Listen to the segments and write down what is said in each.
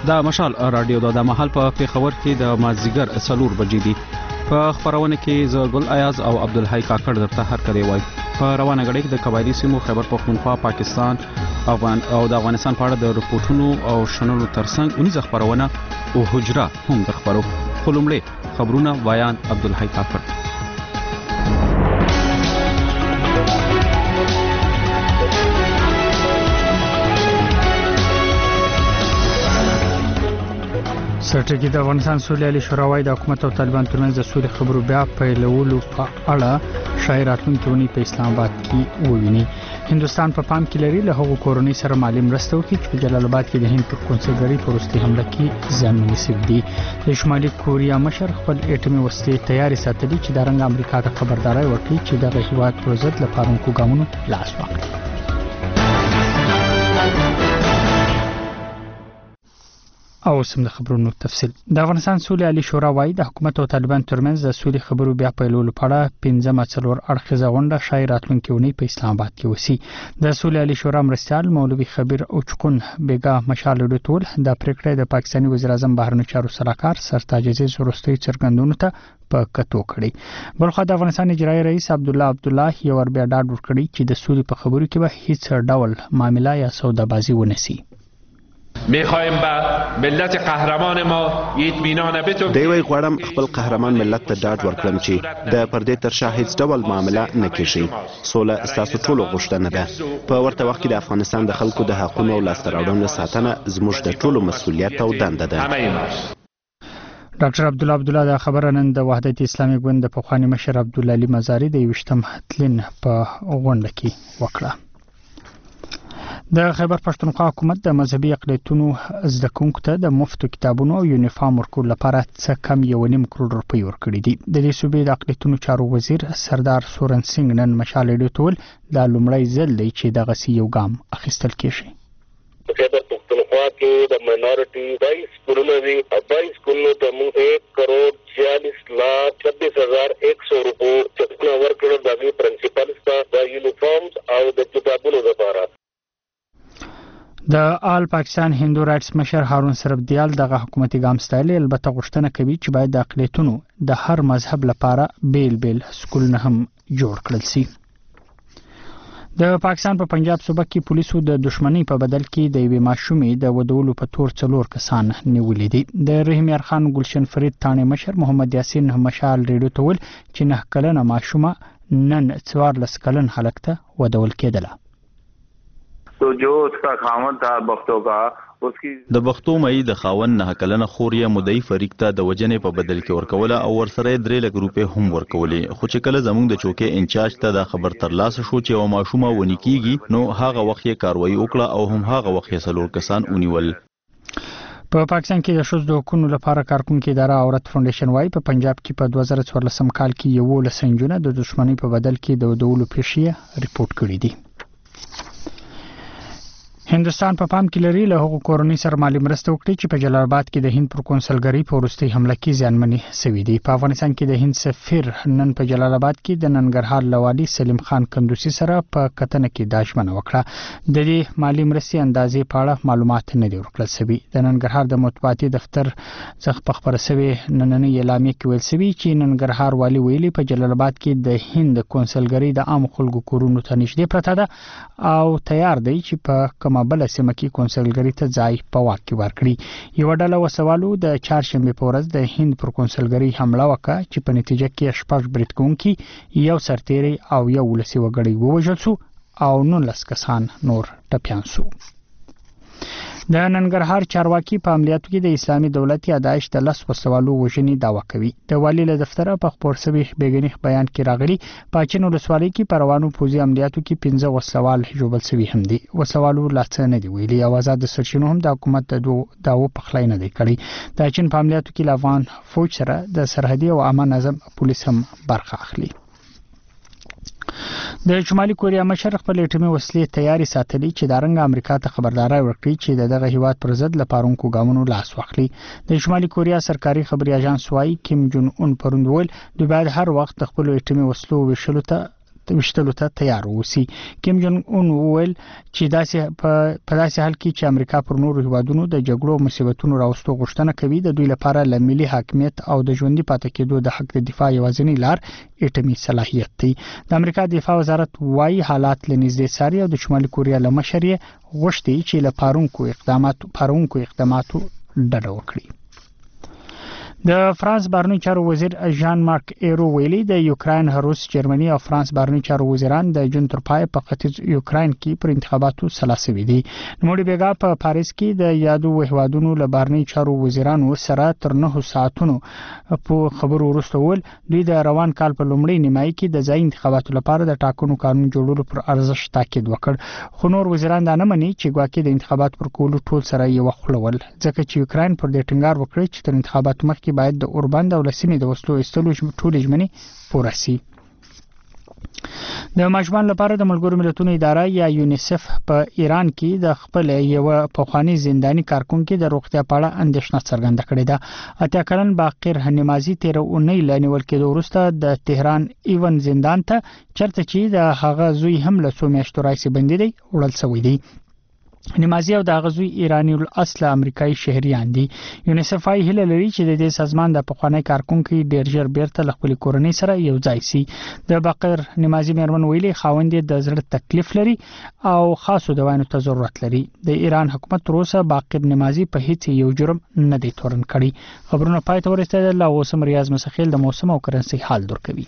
دا مشال رادیو د مهال په پیښور کې د مازیګر 4 بجې دي. په خبرونه کې زګل ایاز او عبدالحی کاکړ درته هر کړي وای. په روانه غړي کې د قبایلی سیمو خیبر پختونخوا، پاکستان، افغان او د افغانستان په اړه د رپورټونو او شنلو ترڅنګ اونیزه خبرونه او حجره هم در خبرو. خلومړي خبرونه بیان عبدالحی کاکړ. سرټکی د افغانستان سولې شورا وايي د حکومت او طالبان ترمنځ د سولې خبرو بیا پیلولو په اړه شاید راتلونکي اونۍ په اسلام آباد کې وویني. هندستان په پام کې لري له هغو کورنۍ سره مالي مرسته وکړي چې په جلال آباد کې د هند پر کونسلګرۍ په وروستي حمله کې زیانمنې شوي دي. د شمالي کوریا مشر خپل اټومي وسلې تیارې ساتلي چې د رنګ امریکا ته خبرداري ورکړي چې دغه هیواد پر ضد له پارونکو ګامونو لاس واخلي. او سم د خبرونو تفصیل. د افغانستان سولې عالی شورا وايي د حکومت او طالبان ترمنځ د سولې خبرو بیا پیلولو په اړه 15 څلور اړخیزه غونډه شاید راتلونکي اونۍ په اسلام آباد کې وسی. د سولې عالی شورا مرستیال مولوي خبیر اوچکون بیګا مشال ډوټول د پریکړې د پاکستاني وزیر اعظم بهرنی چارو سلاکار سرتاج عزیز وروستي څرګندونو ته په کتو کړی. بلخو د افغانستان اجرایی رئیس عبدالله یو ور بیا ډاډ ورکړي چې د سولې په خبرو کې به هیڅ ډول معامله یا سودابازی ونسی. میخوایم به ملت قهرمان ما اطمینان بتو دوی غواړم خپل قهرمان ملت ته ډاډ ورکړم چې د پردې تر شا هیڅ ډول معامله نه کیږي. سوله ستاسو ټولو غوښتنه ده. په ورته وخت کې د افغانستان د خلکو د حقوقو او لاسته راوړنو ساتنه زموږ د ټولو مسؤلیت او دنده ده. ډاکټر عبدالله د خبره نن د وحدت اسلامي ګوند د پخوانی مشر عبدالعلی مزاری د 28م تلین په غونډه کې وکړه. د خیبر پښتونخوا حکومت د مذهبي اقلیتونو زده کوونکو ته د مفتو کتابونو او یونیفارم ورکولو لپاره څه کم 1.5 کروڑ روپۍ ورکړي دي. د دې صوبې د اقلیتونو چارو وزیر سردار سورن سنگ نن مشال ډوټول د لومړی ځل دی چې دغه یو ګام اخیستل کیږي. خیبر پښتونخوا کې د ماینورټي 22 سکولونه دي. 22 سکولونو ته موږ 1,46,26,100 روپۍ ورکړل د پرنسپل ته د یونیفارمز او د کتابونو لپاره. د آل پاکستان هندو رائټس مشر هارون سربدیال دغه حکومتي ګام ستایل، البته غوښتنه کوي چې باید د اقلیتونو د هر مذهب لپاره بیل سکولونه هم جوړ کړل شي. د پاکستان په پنجاب صوبه کې پولیسو د دښمنۍ په بدل کې د یوې ماشومې د ودولو په تور 4 کسان نیولې دي. د رحیم یار خان گلشن فرید تانه مشر محمد یاسین مشال ریډیو تول چې 9 کلنه ماشومه نن 14 کلن هلک ته ودول کېدله. तो जो उसका खावंद था बख्तों का उसकी د بختو مې د خاون 9 کلنه خوریا مدعي فریق ته د وجنې په بدل کې ورکوله او ورسره 3 لک روپۍ هم ورکولې. خو چې کله زموږ د چوکې انچارج ته د خبر ترلاسه شو چې یو ماشومه ونی کیږي، نو هغه وخت یې کاروایی وکړه او هم هغه وخت یې 4 کسان ونیول. په پاکستان کې د ښځو د حقوقو لپاره کارکونکو اداره عورت فاونډیشن وايي په پنجاب کې په 2014 کال کې 11 سنجونه د دښمنۍ په بدل کې د ودولو پیښې ریپورت کړي دي. هندستان په پام کې لري له هغو کورنۍ سره مالي مرسته وکړي چې په جلال آباد کې د هند پر کونسلګرۍ په وروستي حمله کې زیانمنې شوي دي. په افغانستان کې د هند سفیر نن په جلال آباد کې د ننګرهار لوالي سلیم خان کندوسی سره په کتنه کې دا ژمنه وکړه. د دې مالي مرستې اندازې په اړه معلومات نه دي ورکړل شوي. د ننګرهار د مطبوعاتي دفتر څخه په خبره شوی نننۍ اعلامیه کې ویل شوی چې ننګرهار والي ویلي په جلال آباد کې د هند کونسلګرۍ د عام خلکو کورونو ته نږدې پرته ده او تیار دی چې په بل سیمه کې کونسلګرۍ ته ځای په واک کې ورکړي. یو ډله وسوالو د چهارشنبه په ورځ د هند پر کونسلګرۍ حمله وکړه چې په نتیجه کې 6 بریټکونکي، یو سرتیری او یو ولسي وګړی ووژل شو او 19 کسان نور ټپیان شو. د ننګرهار چارواکي په عملیاتو کې د اسلامي دولت یا داعش د 10 وسوالو وژنې دعوا کوي. د والی له دفتره په خبر شوی بیګنی بیان کې راغلي پاچن ولسوالۍ کې پروانو پوزي عملیاتو کې 15 وسوال جوړل شوی هم دي. وسوالو لا څه نه دی ویلي او آزاد سرچینو هم د حکومت د داو په خلای نه دی کړی. د چین په عملیاتو کې افغان فوج سره د سرحدي او عامه نظم پولیس هم برخه اخلي. د شمالي کوریا مشر خپل اټومي وسلې تیاری ساتلي چې د رنګ امریکا ته خبرداري ورکړي چې دغه هیواد پر ضد لپارونکو ګامونو لاس واخلي. د شمالي کوریا سرکاري خبري اژانس وايي کیم جون اون پروند ویل دوی باید هر وخت خپل اټومي وسلو وشلو ته وشتلو ته تیار اوسي. کیم جونګ اون وویل چې په داسې حال کې چې امریکا پر نورو هیوادونو د جګړو مصیبتونو راوستو غوښتنه کوي، د دوی لپاره له ملي حاکمیت او د ژوندۍ پاتې کېدو د حق د دفاع یوازینی لار اټومي صلاحیت دی. د امریکا دفاع وزارت وايي حالات له نږدې څاري او د شمالي کوریا له مشر یې غوښتي چې له پارونکو اقداماتو ډډه وکړي. د فرانس بهرنیو چارو وزیر ژان مارک ایرو ویلي د یوکرين، روس، جرمني او فرانس بهرنیو چارو وزیران د جون تر پای په ختیځ یوکرين کې پر انتخاباتو سلاسوي دي. نوموړي بیګا په پاریس کې د یادو هیوادونو له بهرنیو چارو وزیرانو سره تر 9 ساعتونو په خبرو وروسته ول دوی د روان کال په لومړۍ نیمایي کې د ځای انتخاباتو لپاره د ټاکنو قانون جوړولو پر ارزښت تاکید وکړ. خو نور وزیران دا نه مني چې ګواکې د انتخاباتو پر کولو ټول سره یو خپلول، ځکه چې یوکرين پر دې ټینګار وکړي چې تر انتخاباتو مخکې باید د اوربند او لسمې د وسلو ایستلو ټولې ژمنې پوره شي. د ماشومان لپاره د ملګرو ملتونو اداره یا یونیسف په ایران کې د خپل یو پخوانی زنداني کارکونکو د روغتیا په اړه اندېښنه څرګنده کړې ده. 8 کلن باقر نمازي 13 اونۍ لنیول کېدو وروسته د تهران ایون زندان ته چرته چې د هغه زوی هم له څو میاشتو راځي بندي دی وړل شوی دی. نمازي او د غزوی ایرانی الاصل امریکایي شهريان دي. یونیسف وايي هله لري چې د دې سازمان د پخوانی کارکونکو ډیر ژر بیرته خپل کورنۍ سره یو ځای شي. د باقر نمازي مېرمن ویلي خاوند د زړه تکلیف لري او خاصو دواینو ته ضرورت لري. د ایران حکومت تر اوسه باقر نمازي په هیڅ یو جرم نه دی تورن کړی. خبرونه پای ته ورسېدل. او اوسم ریاض مسخیل د موسم او کرنسي حال درکوي.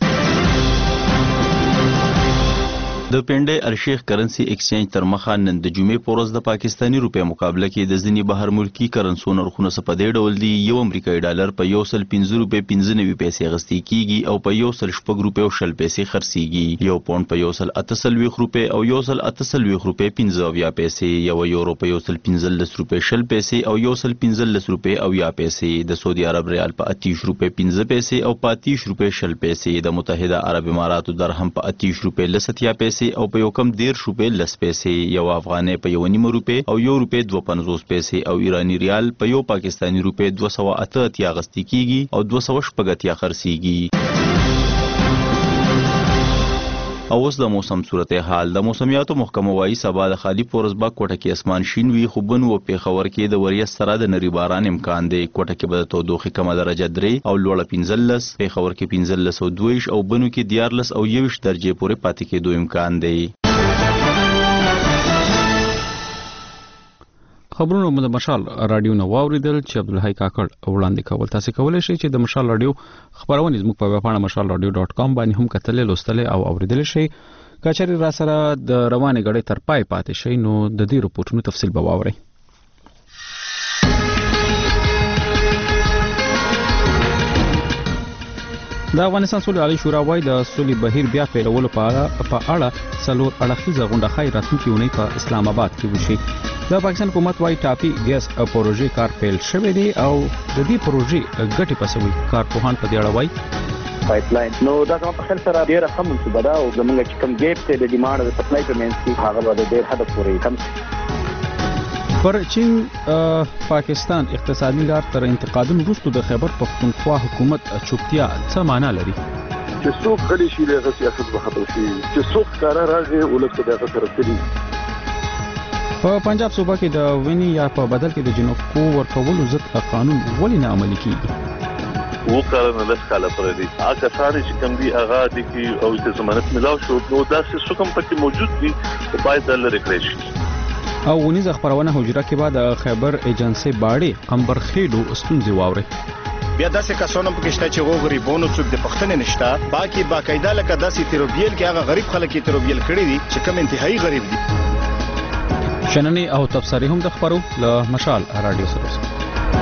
د پنډې ارشیخ کرنسي ایکسچینج تر مخه نن د جمعې په ورځ د پاکستاني روپیا مقابله کې د ځینې بهر ملکی کرنسو نرخونه په دې ډول دي: یو امریکایي ډالر په 1.15 روپۍ 95 پیسې اخیستل کیږي او په 1.6 روپۍ او 0 پیسې خرڅیږي. یو پاوند په 1.48 روپۍ او 1.48 روپۍ 15 پیسې، یو یورو په 1.15 روپۍ 0 پیسې او 1.15 روپۍ او 0 پیسې، د سعودي عرب ریال په 30 روپۍ 15 پیسې او په 30 روپۍ 0 پیسې، د متحده عرب اماراتو درهم په 30 روپۍ 70 پیسې او په یو کم 10 روپۍ 10 پیسې، یو افغانۍ په 1.5 روپۍ او 1 روپۍ 250 پیسې او ایرانی ریال په یو پاکستانی روپۍ 288 اخیستل کیږي او 280 خرڅیږي. او اوس د موسم صورتحال. د موسمیاتو محکمه وايي سبا د خالی پورزبا کوټه کې اسمان شین وي، خو بن و پیښور کې د وریځ سره د نری باران امکان دی. کوټه کې به د تودوخه کمه درجه 3 او لوړه 15، پیښور کې 15 او 22 او بنو کې 14 او 21 درجه پورې پاتې کېدو امکان دی. خبرونه مو د مشال رادیو نو واوریدل چې عبدالحی کاکړ وړاندې کول. تاسو کولای شئ چې د مشال رادیو خبرونه زموږ په ویبپاڼه mashalradio.com باندې هم کتل، لوستل او اوریدل شئ. کچاري را سره د روانې غړې تر پای پاتې شئ نو د دې رپورټونو تفصیل به واورئ. د افغانستان صلح عالی شورا وايي د صلح بهیر بیا پیلولو په اړه څلور اړخیزه غونډه خای راتلونکي اونۍ په اسلام آباد کې وشي. د پاکستان حکومت وايي ټاپي ګیس پروژې کار پیل شوی دی او د دې پروژې ګټې پسوي. کارپوهان په دې اړه وايي پایپلاین نو دا کوم په خل سره ډیره هم منصوبه ده او زمونږ چې کوم ګیپ ته د ډیماند د سپلای په منځ کې هغه به ډیر حد پورې کم. پر چین پاکستان اقتصادي لار تر انتقادونو وروسته د خیبر پختونخوا حکومت چوپتیا څه معنا لري؟ چې څوک غلي شي د سیاست په خاطر شي، چې څوک کار راغی ولکه دغه سره کړی. په پنجاب صوبه کې د ویني یا په بدل کې د جنکو ورکولو ضد قانون ولې نه عملي کیږي؟ وو کارونه لږ کاله پرې دي هغه ساري چې کوم دي هغه دي کې او د ضمانت ملاو شو نو دا څه کوم پکې موجود دي او باید لري کړی شي. او ونیز خبرونه حجره کې بعد خیبر ایجنسی باړې قمبر خېلو ستونزې واوري. بیا داسې کسانو پکې شته چې غو غریبونو څوک د پښتنې نشته، باقي باقاعده لکه داسې تروبیل کې هغه غریب خلک کې تروبیل کړی دي چې کوم انتهایی غریب دي. شننې او تبصرې هم د خبرو له مشال رادیو سره.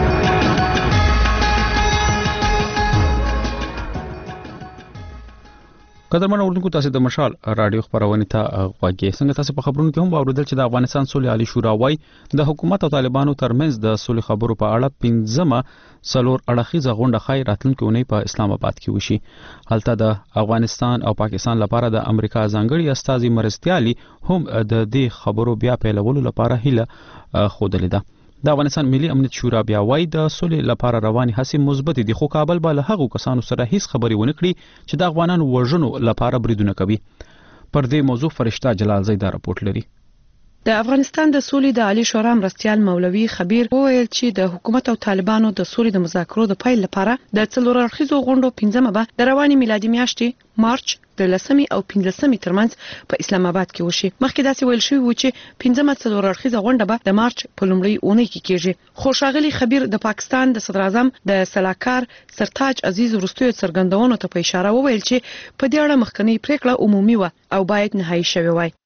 قدرمن اوردونکو تاسو د مشال رادیو خبرونه ته غواړئ. څنګه تاسو په خبرونو کې هم واوریدل چې د افغانستان صلح عالی شورا وايي د حکومت او طالبانو ترمنځ د صلح خبرو په اړه 15مه څلور اړخیزه غونډه خای راتلونکي اونۍ په اسلام آباد کې وشي. هلته د افغانستان او پاکستان لپاره د امریکا ځانګړي استازي مرستيالي هم د دې خبرو بیا پیلولو لپاره هیله خوده لیده. د افغانستان ملي امنیت شورا بیا وایي د سولې لپاره روانې هڅې مثبت دي، خو کابل به له هغو کسانو سره هیڅ خبرې ونه کړي چې د افغانانو وژنو لپاره بریدونه کوي. پر دې موضوع فرشته جلال زیدا راپورټ لري. د افغانستان د سولې د عالی شورا مرستیال مولوي خبیر وویل چې د حکومت او طالبانو د سولې د مذاکرو د پیل لپاره د څلور اړخیزو غونډو 15مه به د روانې میلادي میاشتې مارچ د 10 او 15 ترمنځ په اسلام آباد کې وشي. مخکې داسې ویل شوی و چې 15مه څلور اړخیزه غونډه به د مارچ په لومړۍ اونۍ کې کیږي. خو ښاغلي خبیر د پاکستان د صدر اعظم د سلاکار سرتاج عزیز وروستیو څرګندونو ته په اشاره وویل چې په دې اړه مخکنی پریکړه عمومي و او باید نهایی شوی وای.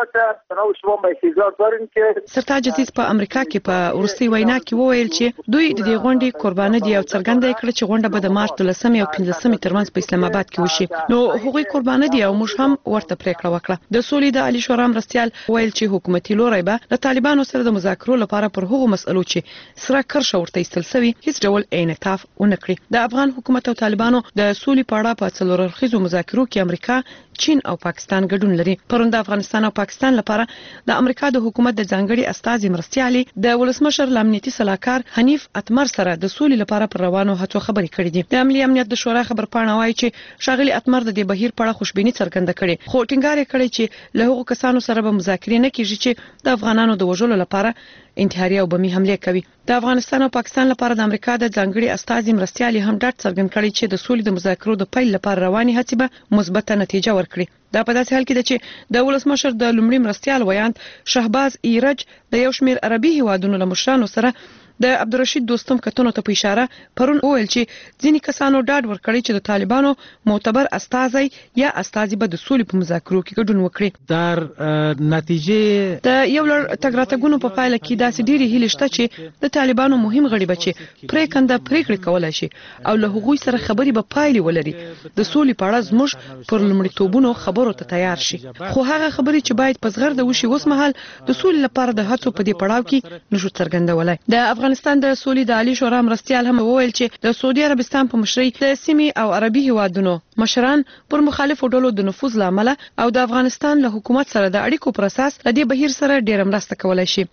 سرتاج عزیز په امریکا کې په ورستي وینا کې وویل چې دوی د دې غونډې قرباني دي او څرګنده کړه چې غونډه به د مارچ 10 او 15 ترمنځ په اسلام آباد کې وشي. نو هغوی قرباني دي او موږ هم ورته پریکړه وکړه. د سولې د عالی شورا مرستیال ویل چې حکومتي لوري به د طالبانو سره د مذاکرو لپاره پر هغو مسلو چې سره کرښه ورته ایستل شوی هیڅ ډول انعطاف ونه کړي. د افغان حکومت او طالبانو د سولې په اړه په څلور اړخیزو مذاکرو کې امریکا، چین او پاکستان ګډون لري. پرون د افغانستان او پاکستان لپاره د امریکا د حکومت د ځانګړي استازي مرستيالي د ولسمشر لامنیتي سلاکار حنیف اتمر سره د سولې لپاره پر روانو هڅو خبرې کړې دي. د ملي امنیت د شورا خبرپاڼه وايي چې شاغلي اتمر د دې بهیر په اړه خوشبیني څرګنده کړې، خو ټینګار کړی چې له هغو کسانو سره به مذاکرې نه کیږي چې د افغانانو د وژلو لپاره انتحاري او بمي حمله کوي. د افغانستان او پاکستان لپاره د امریکا د ځانګړي استازي مرستيالي هم ډاډ څرګند کړی چې د سولې د مذاکرو د پیل لپاره رواني هڅې به مثبت نتیجه ورکړي. دا په داسې حال کې ده چې د ولسمشر د لومړي مرستيال ویاند شهباز ایرج د یو شمېر عربي هیوادونو له مشرانو سره د عبدالرشید دوستم کتنو ته په اشاره پرون وویل چې ځینې کسانو ډاډ ورکړی چې د طالبانو معتبر استازي یا استازي به د سولې په مذاکرو کې ګډون وکړي. در نتیجه د یو لړ تګراتګونو په پایله کې داسې ډېری هیلې شته چې د طالبانو مهم غړي به چې پریکنده پریکړې کولای شي او له هغوی سره خبرې به پایلې ولري. د سولې په اړه زموږ پر لومړیتوبونو خبرو ته تیار شي، خو هغه خبرې چې باید په زغرده وشي اوس مهال د سولې لپاره د هڅو په دې پړاو کې نشو څرګندولای. د افغانستان د سولې د عالی شورا مرستيال هم وویل چې د سعودي عربستان په مشرۍ د سیمې او عربي هیوادونو مشران پر مخالفو ډلو د نفوذ لامل او د افغانستان له حکومت سره د اړیکو پر اساس د دې بهیر سره ډېر مرسته کولای شي.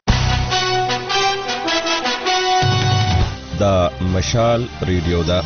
دا مشال ریډیو دا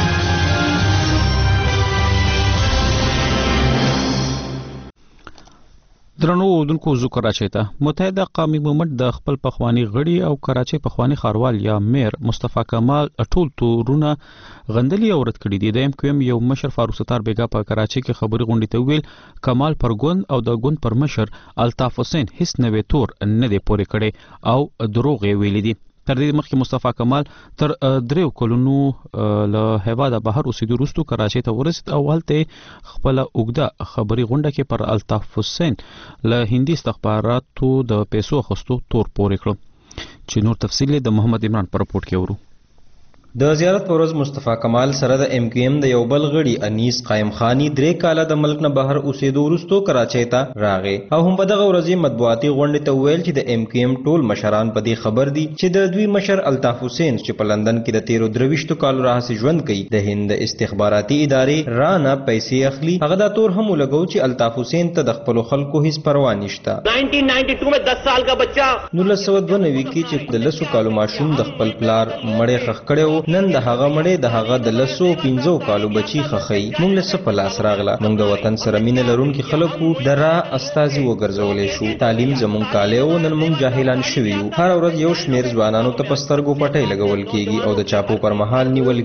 درنو اوردونکو زو کراچۍ ته متحده قومي مومنت د خپل پخوانی غړي او کراچۍ پخوانی خاروال یا میر مصطفی کمال ټول تورونه غندلي او رد کړي دي. د MQM یو مشر فاروق ستار بیگا په کراچۍ کې خبري غونډې ته ویل کمال پر ګوند او د ګوند پر مشر الطاف حسین هیڅ نوې تور نه دی پورې کړي او دروغ یې ویلي دي. تر دې مخکې مصطفی کمال تر 3 کلونو له هیواده بهر اوسېدو وروسته کراچۍ ته ورسېد او هلته خپل اوږده خبري غونډه کې پر الطاف حسین له هندي استخباراتو د پیسو اخیستو تور پورې کړ چې نور تفصیل د محمد عمران پر رپورټ کې ورو. د زیارت پر ورځ مصطفی کمال سره د MQM د یو بل غړي انیس قائم خانی 3 کاله د ملک نه بهر اوسېدو وروسته کراچۍ ته راغی او هم په دغه ورځ مطبوعاتي غونډې ته ویل چې د MQM ټول مشران په دې خبر دي چې د دوی مشر الطاف حسین چې په لندن کې د 13 کالو راهیسې ژوند کوي د هند استخباراتي ادارې رانه پیسې اخلي. هغه دا تور هم لګو چې الطاف حسین ته د خپل خلکو هیڅ پروا نشته. 1992 में 10 साल का बच्चा 1992 کې چې د 10 کالو ماشوم د خپل پلار مړې خخ کړو نن د هغه مړې د هغه د 15 کالو بچی خخی. موږ له څه په لاس راغله، موږ د وطن سره مینه لرونکي خلکو د را استازي وګرځولې شو. تعلیم زموږ کاله او نن موږ جاهلان شوي یو. هر ورځ یو شمیر ځوانانو ته پسترګو پټۍ لګول کیږي او د چاپو پر مهال نیول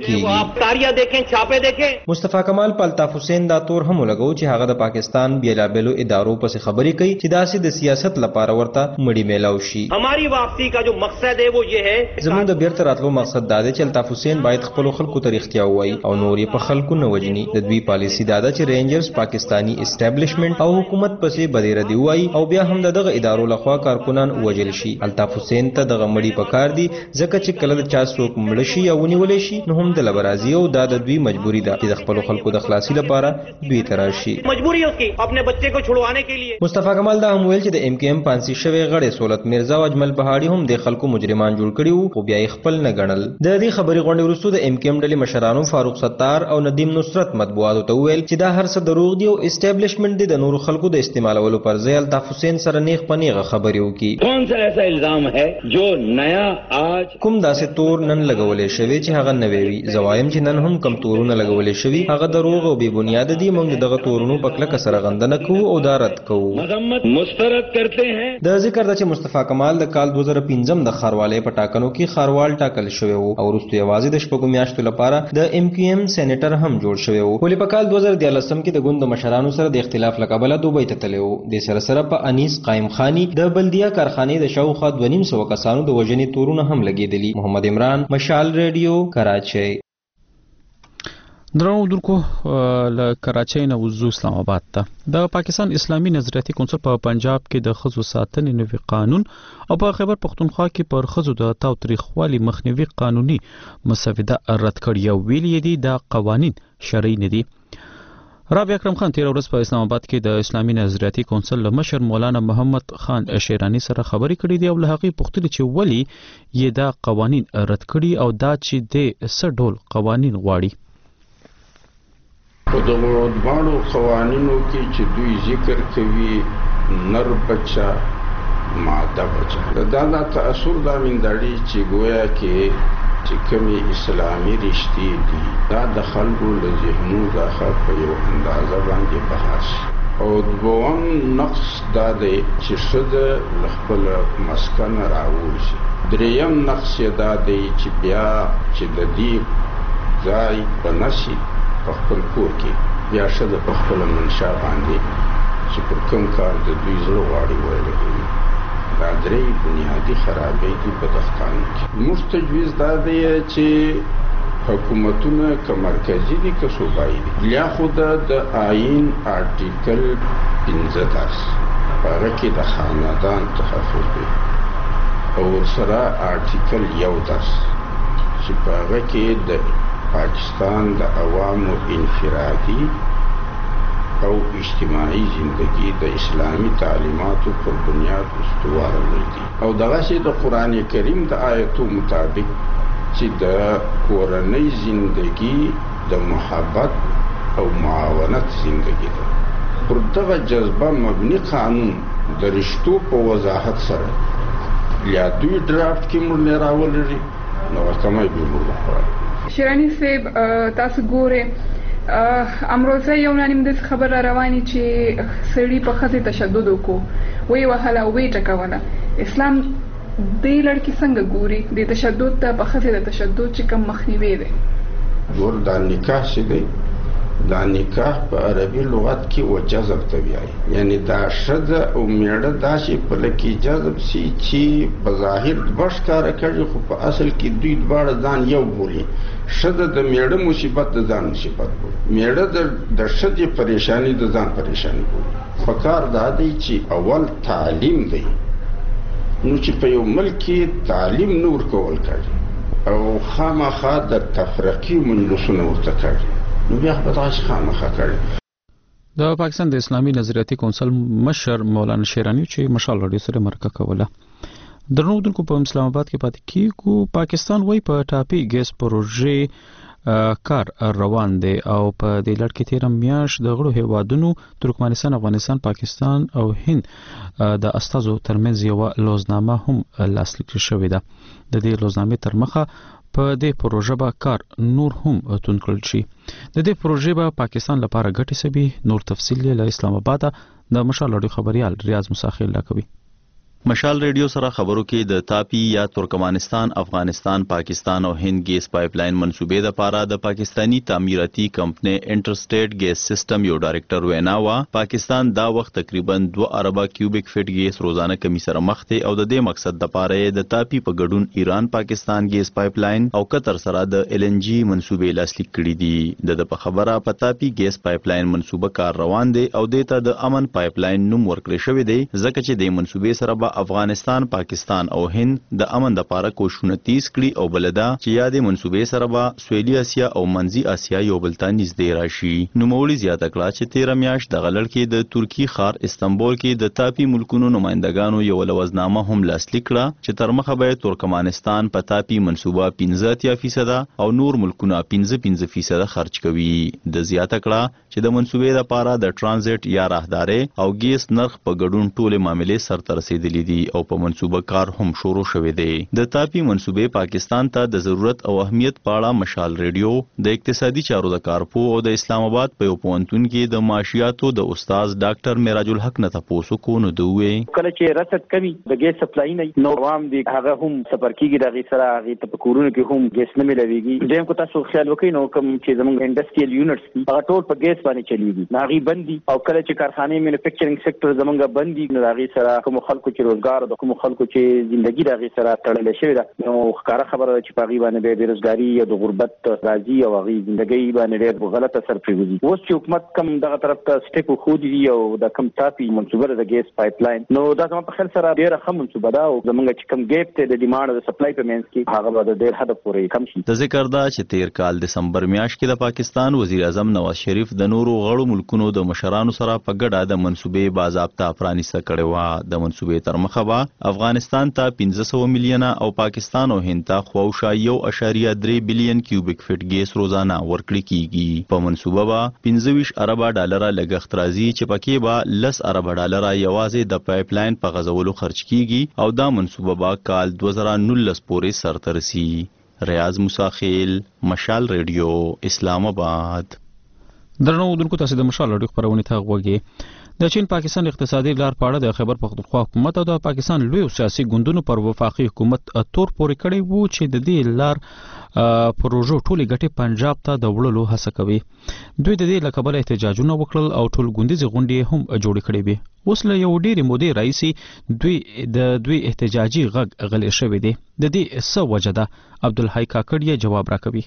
کیږي. مصطفی کمال په الطاف حسین دا تور هم لګو چې هغه د پاکستان بیلابلو ادارو پسې خبرې کوي چې داسې د سیاست لپاره ورته مړی میلاو شي. हमारी वापसी का जो मकसद है वो ये है زموږ د بیرته راتلو مقصد دا دی چې الطاف حسین باید خپل خلکو ته رښتیا ووایي او نور یې په خلکو نه وجني. د دوی پالیسی دا ده چې رینجرز پاکستانی اسټابلیشمنت او حکومت پسې بدیره دی وایي او بیا هم دغه ادارو لخوا کارکونان وجل شي. الطاف حسین ته دغه مړی پکار دی ځکه چې کله د چا څوک مړ شي او ونیول شي نو هم د لبرازي او د دوی مجبوری ده چې د خپل خلکو د خلاصي لپاره دوی تراشي. مجبوری ہے اس کی اپنے بچے کو چھڑوانے کے لیے. مصطفی کمال دا هم ویل چې د MQM پانسی شوی غړي سولت مرزا او اجمل بهاړي هم د خلکو مجرمان جوړ کړي وو خو بیا یې خپل نه ګڼل. د دې خبرې خبري غونډې وروسته د MKM ډلې مشرانو فاروق ستار او ندیم نصرت مطبوعاتو ته وویل چې دا هر څه دروغ دي او اسټابلیشمنت دي د نورو خلکو د استعمالولو پر ځای الطاف حسین سره نیغ په نیغه خبرې وکړي. کون سا ایسا الزام ہے جو نیا آج کوم داسې تور نن لګولې شوی چې هغه نوی وي؟ زه وایم چې نن هم کم تورونه لګولې شوي هغه دروغ او بې بنیاده دي. موږ دغه تورونو په کلکه سره غندنه کوو او دا رد کوو. مذمت مسترد کرتے ہیں. د ذکر ده چې مصطفی کمال د کال 2015 د ښاروالۍ په ټاکنو کې ښاروال ټاکل شوی وو او وروسته یوازې د شپږو میاشتو لپاره د MKM سېنیټر هم جوړ شوی وو. ولې په کال 2013 کې د ګوند مشرانو سره د اختلاف له کبله دوبۍ ته تللی وو. د سره سره په انیس قائم خانی د بلدیه کارخانې د شاوخوا 250 کسانو د وژنې تورونه هم لګېدلي. محمد عمران، مشال ریډیو، کراچۍ. درنو اردوونکو له کراچۍ نه وځو اسلام آباد ته. د پاکستان اسلامي نظریاتي کونسل په پنجاب کې د ښځو ساتنې نوي قانون او په خیبر پښتونخوا کې پر ښځو د تاوتریخوالي مخنیوي قانوني مسوده رد کړې او ویلي دي دا قوانین شرعي نه دي. رابعه اکرم خان تیر ورځ په اسلام آباد کې د اسلامي نظریاتي کونسل له مشر مولانا محمد خان شیرانی سره خبرې کړې دي او له هغې پوښتنې چې ولې یې دا قوانین رد کړي او دا چې د څه ډول قوانین غواړي. په دغو دواړو قوانینو کې چې دوی ذکر کوي نر بچه ماده بچه دا تأثر دا مینداړي چې گویا کې چې کومې اسلامي رشتې دي دا د خلکو له ذهنو څخه په یو اندازه باندې بحث او دوم نقص دا دی چې ښځه له خپل مسکن راووځي. دریم نقص یې دا دی چې بیا چې د دې ځای په نشي په خپل کور کې یا ښځه په خپله منشا باندې چې پر کوم کار د دوی زړه غواړي ولګوي. دا درې بنیادي خرابۍ دي په دغه قانون کې. موږ تجویز دا دی چې حکومتونه که مرکزي دي که صوبایي دي بیا خو د آیین آرټیکل 15 په هغه کې د خاندان تحفظ دی او ورسره آرټیکل 1 چې په هغه کې د پاکستان د عوامو انفرادي او اجتماعي زندگی د اسلامی تعلیماتو پر بنیاد استوارول دي او دغسې د قرآن کریم د آیتو مطابق چې د کورنۍ زندگی د محبت او معاونت زندگی ده. پر دغه جذبه مبني قانون د رشتو په وضاحت سره یا دوی ډرافټ کې موږ راولري نو کمای به موږ شیرانی صاحب تاسو ګوره امروزه یو نانیم د خبر رواني چې سړی په ښځې تشدد وکړو وی وهله وی ټکوله. اسلام دې لړکي څنګه ګوري د تشدد ته په ښځې د تشدد چې کوم مخنیوي دی؟ ګور دا نکاح چې دی دا نکاح په عربي لغت کې و جذب ته وایي یعنی دا ښځه او میړه داسې په لکې جذب سي چې په ظاهر دوه ښکاره کوي خو په اصل کې دوی دواړه ځان یو بولي. ښځه د میړه مصیبت د ځان مصیبت بولي، میړه د ښځې پریشانی د ځان پریشانی بولي. پکار دا دی چې اول تعلیم دی نو چې په یو ملک کې تعلیم نه ورکول کېږي او خامخا د تفرقې مجلسونه ورته کوي نو بیا به تاسو خامخا کوي. د پاکستان د اسلامي نظریاتي کونسل مشر مولانا شیرانی چې مشال رادیو سره مرکه کوله. درنو دونکو په اسلام آباد کې پاتې کیږو. پاکستان وای په ټاپي ګیس پروژې کار روان دی او په دې لړ کې تیر میاشت د غړو هیوادونو ترکمنستان، افغانستان، پاکستان او هند د استازو ترمنځ یو لوزنامه هم لاسلیک شوې ده. د دې لوزنامې تر مخه په دې پروژه به کار نور هم توند کړل شي. د دې پروژې به پاکستان لپاره ګټې سبي. نور تفصیل له اسلام آباد د مشال رادیو خبريال ریاض مساخیل لا کوي. مشال ریډیو سره خبرو کې د تاپی یا ترکمنستان، افغانستان، پاکستان او هند ګیس پایپ لاین منصوبې د پاره د پاکستانی تعمیراتي کمپنی انټرسټیټ ګیس سیستم یو ډایرکټر وینا وا پاکستان دا وخت تقریبا 2 اربه کیوبیک فټ ګیس روزانه کمی سره مخ ته او د دې مقصد د پاره د تاپی په ګډون ایران پاکستان ګیس پایپ لاین او قطر سره د LNG منصوبې لاسلیک کړي دي. د په خبره په تاپی ګیس پایپ لاین منصوبه کار روان دی او د ته د امن پایپ لاین نوم ورکړی شوی دی ځکه چې د منصوبې سره به افغانستان، پاکستان او هند د امن لپاره کوښښونه تیز کړي او بلدا چې یادې منسوبې سره به سویلي اسیا او منځي اسیا یو بل ته نږدې راشي. نوموړي زیاته کړه چې 13 میاشت د غلړ کې د ترکی ښار استنبول کې د تاپي ملکونو نمائندګانو یو لوزنامه هم لاسلیک کړه چې تر مخه به ترکمنستان په تاپي منسوبه 15% او نور ملکونه 15% خرج کوي. د زیاته کړه چې د منسوبې لپاره د ترانزیت یا راهداري او ګیس نرخ په ګډون ټول معاملې سرته رسیدلې دي او په منسوبه کار هم شروع شوی دی. د تاپي منسوبې پاکستان ته د ضرورت او اهمیت په اړه مشال ریډیو د اقتصادي چارو د کارپو او د اسلام آباد په یو پوهنتون کې د معاشیاتو د استاد ډاکټر معراج الحق نه تاسو کو نو دوی کله چې رسد کوي د ګیس سپلای نه نو عوام دي هغه هم سفر کیږي د غي سره هغه ته کورونه کې هم ګیس نه ملويږي. دیم کو تاسو خیال وکړئ نو کوم چې زموږ انډستریال یونټس دي هغه ټول په ګیس باندې چلیږي ناغي بندي او کله چې کارخانه مینوفیکچرینګ سېکټر زموږ بندي نو هغه سره کوم خلکو چې روزګار د کوم خلکو چې ژوندۍ د هغه سره تړل شوی ده نو ښکارا خبره چې په غي باندې به بیروزګاری یا د غربت راځي او هغه ژوندۍ باندې ډېر غلطه اثر پریږدي. اوس چې حکومت کم دغه طرف ته سټیپ خو دي او د کم تاپي منسوبه د ګیس پایپ لاین نو دا زموږ په خل سره ډېر ښه منسوبه ده او زموږ چې کم ګیپ ته د ډیمانډ او سپلای په منځ کې هغه به ډېر حد پورې کم شي. د ذکر دا چې 13 کال دسمبر میاشت کې د پاکستان وزیر اعظم نواز شریف د نورو غړو ملکونو د مشرانو سره په ګډه د منسوبې باضابطه پرانیسته کړې و. د منسوبې تر مخه به افغانستان ته 1500 میلیونه او پاکستان او هند ته خواوشا 1.3 بلین کیوبیک فټ ګیس روزانه ورکړي کیږي. په منسوبه به 25 ارب ډالر لګښت راځي چې پکې به 10 ارب ډالر یوازې د پایپ لاین په غځولو خرج کیږي او دا منسوبه به کال 2019 پورې سرته رسي. ریاض موسیخیل، مشال ریډیو، اسلام آباد. درنو اودونکو تاسو د مشال ریډیو خبرونه ته غوږی. د چین پاکستان اقتصادي لار په اړه د خیبر پختونخوا حکومت او د پاکستان لوی سیاسي ګوندونو پر وفاقي حکومت تور پورې کړی وو چې د دې لار پروژو ټولې ګټې پنجاب ته د وړلو هڅه کوي. دوی د دې لکبل احتجاجونه وکړل او ټول ګوندیزي غونډې هم جوړ کړې وي. اوس له یو ډېرې مودې راځي دوی احتجاجي غږ غلې شوی دی. د دې څه وجه ده؟ عبدالحی کاکړ جواب راکوي.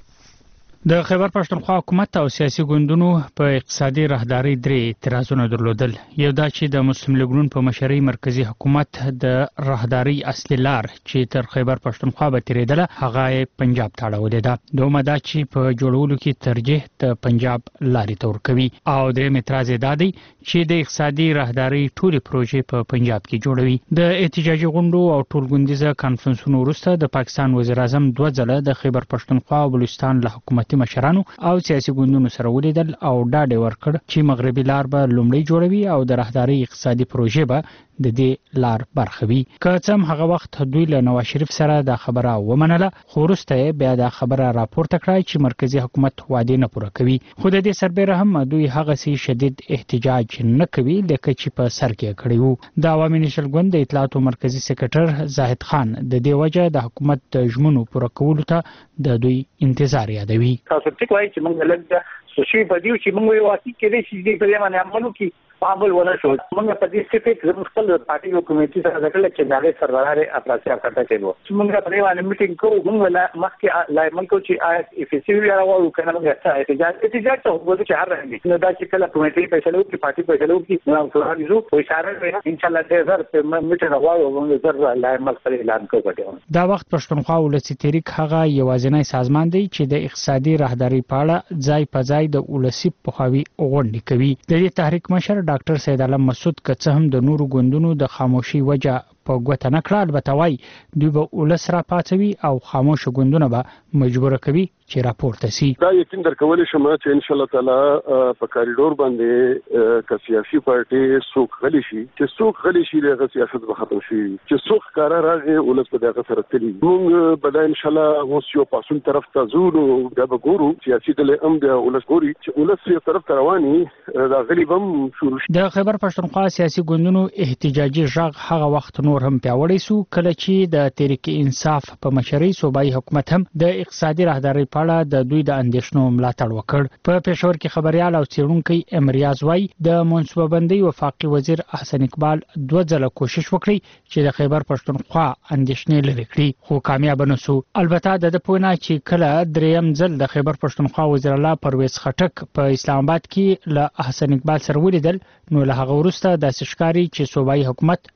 د خیبر پښتونخوا حکومت او سیاسي ګوندونو په اقتصادي راهداري درې اعتراضونه درلودل. یو دا چې د مسلم لیګ ګوند په مشرۍ مرکزی حکومت د راهداري اصلي لار چې تر خیبر پښتونخوا به تیریدله هغه پنجاب ته اړولې ده. دومره دا چې په جوړولو کې ترجیح د پنجاب لارې ته ورکوي او درېیم اعتراض دا دی چې د اقتصادي راهداري ټولې پروژې په پنجاب کې جوړوي. د احتجاجي غونډو او ټول ګوندیزه کانفرنسونو وروسته د پاکستان وزیر اعظم 2 ځله د خیبر پښتونخوا او بلوچستان له حکومتي مشرانو او سیاسي ګوندونو سره ولیدل او ډاډ ورکړ چې مغربي لار به لومړی جوړوي او د راهداري اقتصادي پروژې به د دې لار برخه وي. که څه هم هغه وخت دوی له نواز شریف سره د خبره ومنله خو وروسته بیا د خبره راپورته کړه چې مرکزی حکومت وعده نه پوره کوي. خو د دې سربېره هم دوی هغه سي شدید احتجاج نه کوي لکه چې په سر کې کړی وو. د عوامي نېشنل ګوند د اطلاعاتو مرکزی سکرټر زاهد خان د دې وجه د حکومت د ژمنو پوره کولو ته د دوی انتظار یادوي. تاسو ټیک وایي چې موږ لږ سوشي په دې چې موږ یو واسي کې دې چې په دې باندې عملو کې قابل ونه شو. موږ په دې سپیک زموږ خپل پارټي او کمیټې سره ځکه چې دغه سروراره افراطي اکټه کېدو چې موږ په دې باندې میټینګ کوو. موږ لا مخکې لای موږ چې آی اف سی وی راوړو کنه موږ احتجاج ته وګورو چې هر رنګ نو دا چې کله کمیټې فیصله وکړي پارټي فیصله وکړي نو ټول یو په اشاره وي ان شاء الله د زر په میټینګ راوړو موږ زر لای مخکې اعلان کوو. دا وخت پښتونخوا ولسی تحریک هغه یوازینی سازمان دی چې د اقتصادي راهداري په اړه ځای په ځای د ولسی پوهاوی غونډې کوي. د دې تحریک مشر ډاکټر سید علم مسعود که څه هم د نورو ګوندونو د خاموشي وجه په ګوته نه کړه البته وایي دوی به ولس را پاڅوي او خاموشه ګوندونه به مجبوره کوي چې راپورته سي. دا یقین درکولی شم چې ان شاء الله تعالی په کاریډور باندې که سیاسي پارټي څوک غلي شي چې څوک غلي شي دغه سیاست به ختم شي چې څوک کار راغی ولس په دغه سره تلي. موږ به ان شاء الله اوس یو پاسون طرف ته ځو نو دا به ګورو سیاسي ډلې هم د ولس ګوري چې ولس یو طرف ته رواني دا غلي بم شروع شي. د خیبر پښتونخوا سیاسي ګوندونو احتجاجي غږ هغه وخت نور هم پیاوړی سو کله چې د تحریک انصاف په مشرۍ صوبایي حکومت هم د اقتصادي راهداري په اړه د دوی د اندیشنو ملاتړ وکړ. په پېښور کې خبريال او څېړونکي امریاز وای د منصوبه بندي وفاقي وزیر احسن اقبال 2 ځله کوشش وکړي چې د خیبر پښتونخوا اندیشنې لري کړي خو کامیاب نه سو. البته د پوینا چې کله دریم ځل د خیبر پښتونخوا وزیر الله پرویز خټک په اسلام آباد کې له احسن اقبال سره ولیدل نو له هغه وروسته د سشکاري چې صوبایي حکومت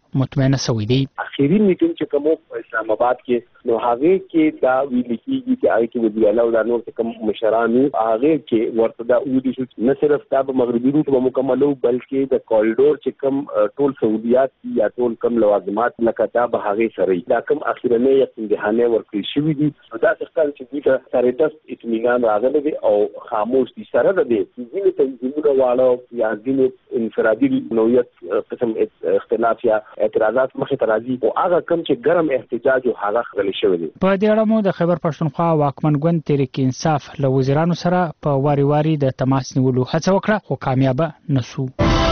مطمئنه شوی دی. اخیری میټینګ چې کوم اسلام آباد کې نو هغه کې دا ویل کېږي چې هغه کې وزیر اعلی او نور کوم مشرانو هغه کې ورته دا ودی شو نه صرف دا په مغربي روټ به مکملو بلکې د کوریډور چې کوم ټول سہولیات یا ټول کوم لوازمات لکه دا به هغه سره دا کوم اخیرنه یقیني ورکړي شوی دي. دا څه چې د سره تاسو اطمینان راغلی دی او خاموش دي سره د دې ځینې تنظیمونو واړو یا ځینې انفرادي نوعیت قسم اختلاف یا اعتراضات مخې ته راځي او هغه کوم چې ګرم احتجاج او هغه خغلی شوی دی. په دې اړه مو د خیبر پښتونخوا واکمن ګوند تحریک انصاف له وزیرانو سره په واری د تماس نیولو هڅه وکړه خو کامیاب نشو.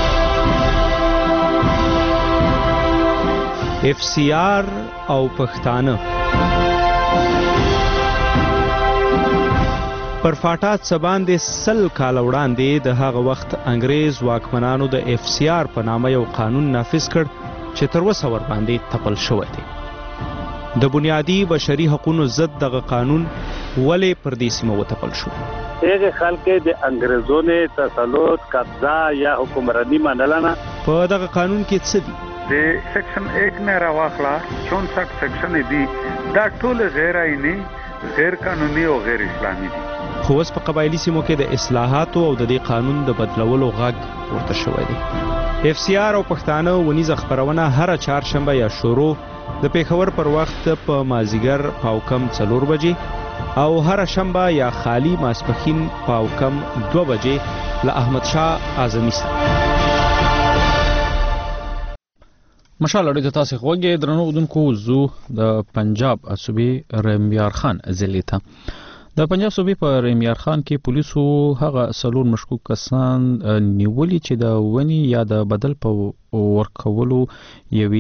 اف سی آر او پښتانه پر فاټات سباندې سل کال وړاندې د هغه وخت انګريز واکمنانو د اف سی آر په نامه یو قانون نافذ کړ چې تر اوسه ور باندې تپل شوی دی. د بنیادی بشري حقوقو ضد دغه قانون ولې پر دې سیمه وتپل شو؟ هغه خلک د انګريزونو تسلط قبضه یا حکمرانی منلنه. په دغه قانون کې څه دي؟ د سیکشن 1 نه راوخلا 64 سیکشن دي دا ټول غیر آئینی غیر قانوني او غیر اسلامي دي. خو اوس په قبایلی سیمو کې د اصلاحاتو او د دې قانون د بدلولو غږ ورته شوی دی. اف سی آر او پښتانه ونیزه خبرونه هر چهارشنبه یا شروع د پیښور پر وخت په مازیګر پاوکم 4 بجې او هر شنبه یا خالی ماسپخین پاوکم 2 بجې له احمد شاه اعظمي سره. مشال اړیدو تاسو خوږه درنو ودونکو زو د پنجاب صوبې رمیار خان ضلع ته د پنجاب صوبې په رمیار خان کې پولیسو هغه سلور مشکوک کسان نیولي چې د ونی یا د بدل په ورکولو یوي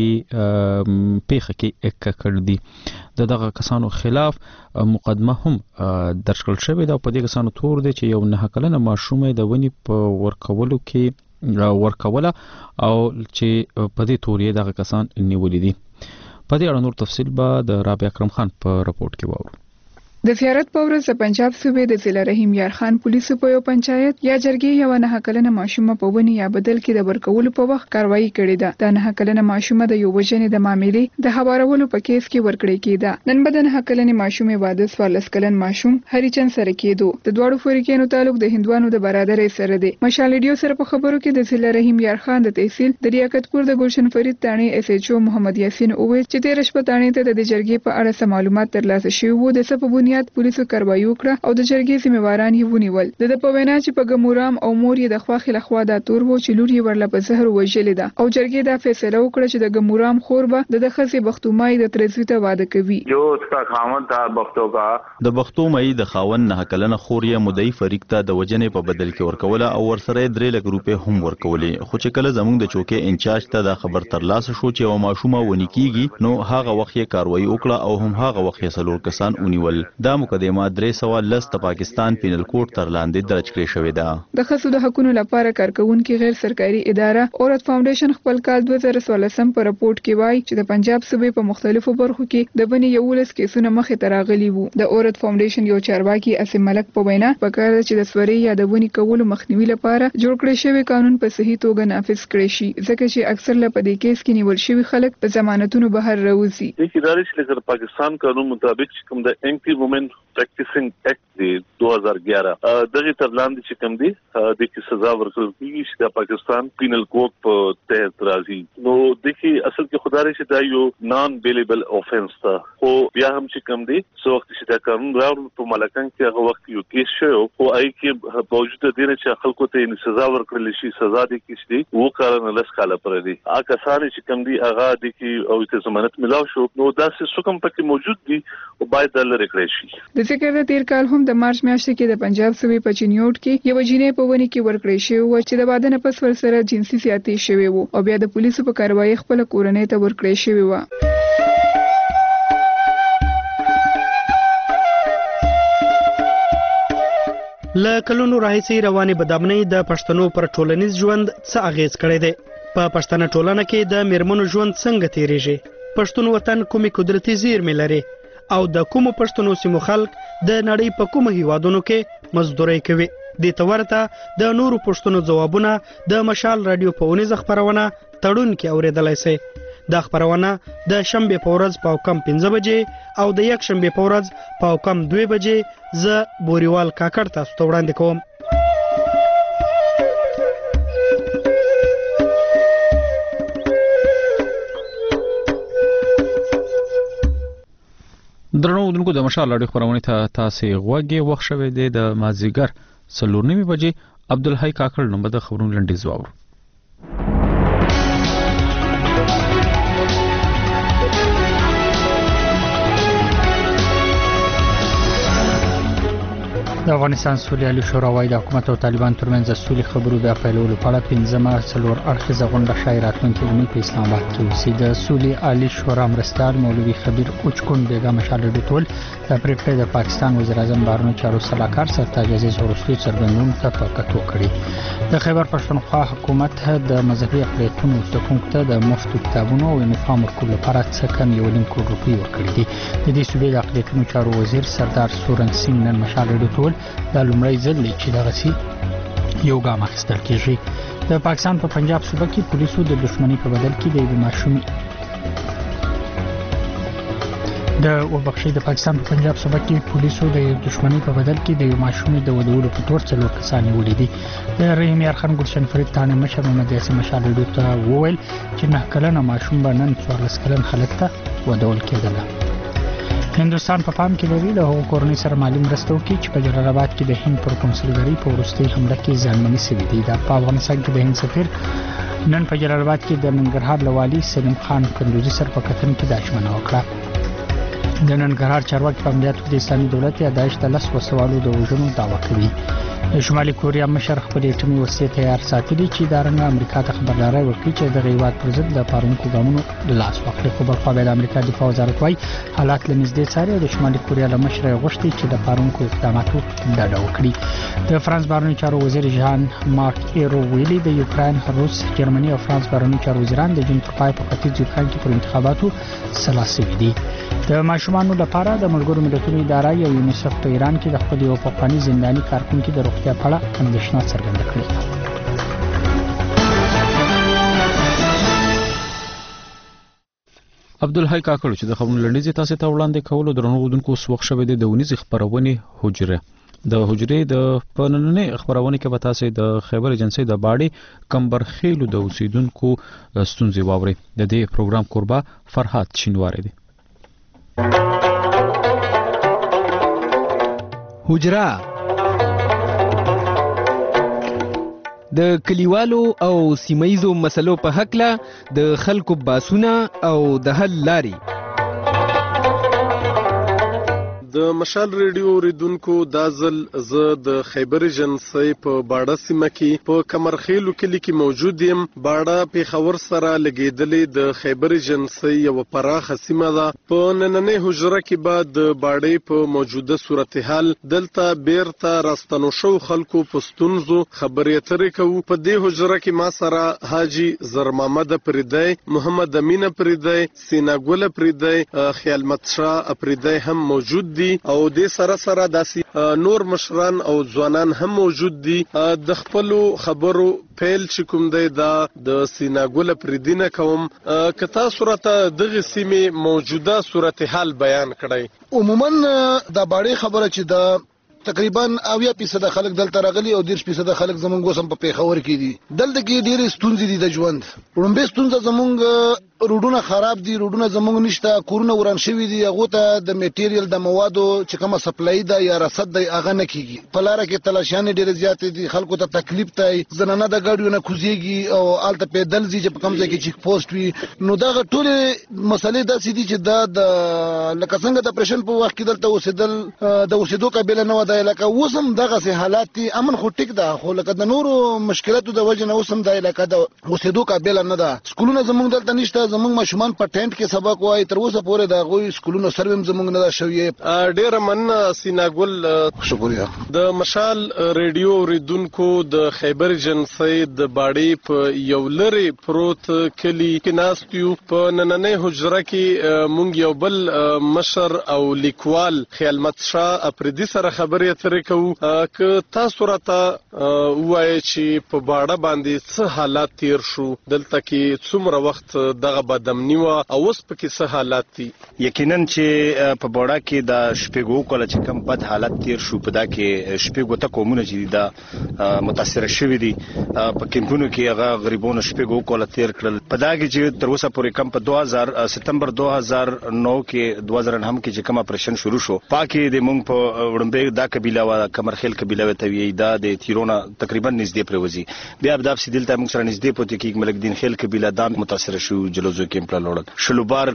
پیښه کې کړ دي. دغه کسانو خلاف مقدمه هم درج کړل شوې ده. په دې کسانو تور دي چې یو نه کلنه ماشومه د ونی په ورکولو کې ورکوله او چې په دې تورې دغه کسان نیولي دي. په دې اړه نور تفصیل به د رابعه اکرم خان په راپورټ کې واورو. د زیارت په ورځ د پنجاب صوبې د ضلع رحیم یار خان پولیسو په یو پنچایت یا جرګې یو نه کلنه ماشومه په ونی یا بدل کې د ورکولو په وخت کاروایی کړې ده. د نه کلنه ماشومه د یو وجنې د معاملې د خبرولو په کیس کې ورکړې کېده. نن بدن نه کلنه ماشومه واده 14 کلن ماشوم هریچن سره کېدو. د دوړو فریقینو تعلق د هندوانو د برادرۍ سره دی. مشال ریډیو سره په خبرو کې د ضلع رحیم یار خان د تحصیل د ریاکتپور د ګلشن فرید تانې اس ایچ او محمد یاسین اوویل چې 13 شپه تانې ته د جرګې په اړه معلومات ترلاسه شوي وو. د څه په بنیاد پولیسو کاروایی وکړه او د جرګې ذمہواران یې ونیول. د په وینا چې په ګمورام او مور یې د خواخې لخوا دا تور وو چې لور یې ورله په زهر وژلې ده او جرګې دا فیصله وکړه چې د ګمورام خور به د خزې بختومای د ترزوی ته واده کوي. جو اس کا خاوند تھا بختو کا د بختومای د خاوند نه کلنه خور یې مدعی فریق ته د وجنې په بدل کې ورکوله او ورسره 3 لک روپے هم ورکولې. خو چې کله زموږ د چوکې انچارج ته دا خبر ترلاسه شو چې یو ماشومه ونی کیږي نو هغه وخت یې کاروایی وکړه او هم هغه وخت یې سلور کسان ونیول. دا مقدمه 310 د پاکستان پینل کوډ تر لاندې درج کړې شوې ده. د ښځو د حقوقو لپاره کارکونکو غیر سرکاري اداره اورت فاونډیشن خپل کال 2016 په راپورټ کې وایي چې د پنجاب صوبې په مختلفو برخو کې د بنې 11 کیسونه مخې ته راغلي وو. د اورت فاونډیشن یو چارواکي اسیم ملک په وینا پکار چې د سوري یا د بنې کولو مخنیوي لپاره جوړ کړی شوی قانون په صحیح توګه نافذ کړی شي ځکه چې اکثر له پدې کیس کې نیول شوی خلک په ضمانتونو بهر راوځي. د ادارې چې د پاکستان قانون مطابق کوم د انټي وومن پریکټیسینګ ایکټ دی 2011 دغه تر لاندې چې کوم دی د کی سزا ورکول کیږي چې د پاکستان پینل کوډ په تحت راځي. نو د کی اصل کې خدای چې دا یو نان بیلیبل اوفنس تا خو بیا هم چې کوم دی سو وخت چې دا قانون راوړل په ملکان کې هغه وخت یو کیس شو او آی کې باوجود دې چې خلکو ته سزا ورکړل شي سزا د کیس دی و کارن لس کاله پر دی اګه ساري چې کوم دی هغه د کی او ته ضمانت ملاو شو نو دا څه کوم پکې موجود دي او باید د لری کړی شي. د ذکر د تیر کال هم د مارچ میاشتې کې د پنجاب صوبې په چینیوټ کې یو جینې په ونی کې ورکړی شو چې د واده نه پس ورسره جنسي زیاتې شوی وو او بیا د پولیسو په کاروایی خپل کورنۍ ته ورکړی شوی و. له کلونو راهیسې روانې بدامنۍ د پښتنو پر ټولنیز ژوند څه اغیز کړی دی؟ په پښتنه ټولنه کې د میرمنو ژوند څنګه تیریږي؟ پښتون وطن کومې قدرتي زیرمې لري او د کومو پښتنو سیمو خلک د نړۍ په کومو هیوادونو کې مزدوري کوي؟ دې ته ورته د نورو پښتنو ځوابونه د مشال رادیو په اونیزه خبرونه تړون کې اوریدلای شئ. دا خبرونه د شنبه په ورځ په کم 15 بجې او د یک شنبه په ورځ په کم 2 بجې ز بوريوال کاکړ تاسو ته وړاندې کوم. درنو دونکو د مشال اړیکو خبرونه ته تاسو غوږی وخت شوه د مازیګر 4:30 بجې عبدالحی کاکړ نوم د خبرونو لنډیز واورو. د افغانستان سولې شورا وايي د حکومت او طالبان ترمنځ د سولې خبرو بیا پیلولو په اړه 15مه څلور اړخیزه غونډه شای راتلونکي اونۍ په اسلام آباد کې وشي. د سولې عالی شورا مرستیال مولوي خبیر اوچکون بیگم شالډو ټول د پریکړې د پاکستان وزیر اعظم بهرنیو چارو سلاکار سرتاج عزیز وروستي څرګندونو ته په کتو کړي. د خیبر پښتونخوا حکومت د مذهبي اقلیتونو زدهکوونکو ته د مفتو کتابونو او یونیفارم ورکولو لپاره څه کم 1.5 کروڑ روپۍ ورکړي دي. د دې صوبې د اقلیتونو چارو وزیر سردار سورن سنگ نن مشالډو ټول د لومړی ځل چې دغه سي یو ګام اخیستل کیږي. د پاکستان په پنجاب صوبه کې پولیسو د دښمنۍ په بدل کې د ماشومي د پاکستان په پنجاب صوبه کې پولیسو د دښمنۍ په بدل کې د ماشومي د ودولو په تور څلور کسان ولې دي. د رحیم یارخان ګلشن فرید تانه مشر محمد یاسین مشالډو ته وویل چې 9 کلنه ماشوم به نن 14 کلن خلک ته ودول کېدل. هندوستان په پام کې لري له هغو کورنۍ سره مالي مرسته وکړي چې په جلال آباد کې د هند پر کنسولګرۍ په وروستۍ حمله کې زیانمنې شوي دي. دا په افغانستان کې د هند سفیر نن په جلال آباد کې د ننګرهار له والي سلیم خان کندوزي سره په کتن کې دا ژمنه وکړه. د ننګرهار چارواکي په عملیاتو کې د اسلامي دولت یا داعش د 10 وسوالو د وژنو دعوا کوي. د شمالي کوریا مشر خپل اټومي وسلې تیار ساتلي چې د رنګ امریکا ته خبرداري ورکړي چې د غیوات پر ضد د پارونکو ګامونو لاس واخلي. خو بل خو د امریکا دفاع وزارت وايي حالات لنږدې څاري او د شمالي کوریا له مشر غوښتي چې د پارونکو اقداماتو ډډه وکړي. د فرانس بهرنیو چارو وزیر ژان مارک ایرو ویلي د یوکرين، روس، جرمني او فرانس بهرنیو چارو وزیران د جون تر پای په ختیځ یوکرين کې پر انتخاباتو سلاسي دي. د ماشومانو لپاره د ملګرو ملتونو اداره او یونیسف په ایران کې د خپل یو پخوانی زنداني کارکونکو د روغتیا په اړه اندېښنه څرګنده کړې. عبدالحی کاکړ چې د خبرونو لنډیز تاسو ته وړاندې کولو درنو غوډونکو وخت شوه د ونیز خبرونه حجره د حجرې د پنننې خبرونه کې به تاسو د خیبر ایجنسی د باډي کمبرخیلو د اوسیدونکو ستونزې واوري. د دې پروګرام قربا فرحات شینواری دی. حجره د کلیوالو او سیمایزو مسلو په حق له د خلکو باسونه او د حل لاري. د مشال ریډیو ریدونکو دازل ز د خیبر ایجنسی په باډه سیمه کې په کمرخیلو کلی کې موجود یم. باډه پیښور سره لګیدلې د خیبر ایجنسی یو پراخه سیمه ده. په نننې حجره کې بعد د باډې په موجوده صورتحال دلته بیرته راستنو شو خلکو په ستونزو خبرې اترې کوو. په دې حجره کې ما سره حاجی زرمحمد پریدی، محمد امین پریدی، سینا ګل پریدی، خیالمت شاه پریدی هم موجود دي او د سره داسې نور مشران او ځوانان هم موجود دي. د خپل خبرو پیل چې کوم دی دا د سیناګول پردینه کوم کتا صورت دغه سیمه موجوده صورتحال بیان کړي. عموما د باړې خبره چې د تقریبا 80% خلک دلته راغلي او 10% خلک زمونږ وسم په پیښور کې دي. دلته کې ډېرې ستونزې دي د ژوند. وړاندې ستونزه زمونږ روډونه خراب دي، روډونه زمونږ نشته، کورونه وران شوي دي، هغه ته د میټیریل د موادو چې کومه سپلای ده یا رسد دی هغه نه کیږي. په لار کې تلاشیان ډېر زیات دي، خلکو ته تکلیف دی، زنانه د ګاډیو نه کوزيږي او آلته پیدل ځي چې په کوم ځای کې چیک پوسټ وي. نو دا ټول مسلې داسې دي چې دا د لکه څنګه د پرشن په وخت کې دلته اوسېدل د اوسېدو قابل نه وای. لکه اوسم دغه سه حالات دي، امن خو ټیک ده، خو لکه د نورو مشکلاتو د وجه نه اوسم د علاقې د اوسېدو قابل نه ده. سکولونه زمونږ دلته نشته، زمونږ ماشومان په ټینټ کې سبق وایي، تر اوسه پورې د غوي سکولونو سرویم زمونږ نه ده شوی. ډیر من سیناګل شکریہ. د مشال ریډیو ریدونکو د خیبر ایجنسی د باډي په یو لری پروت کلی کې ناستیو. په نننې حجره کې مونږ یو بل مشر او لیکوال خیالمت شاه اپریدي سره خبرې اترې کوو. که تاسو راته وایي چې په باډه باندې څه حالات تیر شو، دلته کې څومره وخت دغه دغه بدامنی و او اوس پکې څه حالات دي؟ یقینا چې په بوډا کې د شپږو کله چې کم بد حالت تیر شو په دا کې شپږو ته قومونه چې دا متاثر شوي دي په کمپونو کې هغه غریبونو شپږو کله تیر کړل په دا کې چې تر اوسه پورې کم په 2000 سپتمبر 2009 کې 2009 کې چې کوم اپریشن شروع شو پاکي د مونږ په وړاندې دا قبيله وا کمرخیل قبيله ته وی دا د تیرونه تقریبا نږدې پروزي بیا د افسیدل ته موږ سره نږدې پوت کې ملک دین خیل قبيله دا متاثر شو جلوزو کې په لوړل شلوبار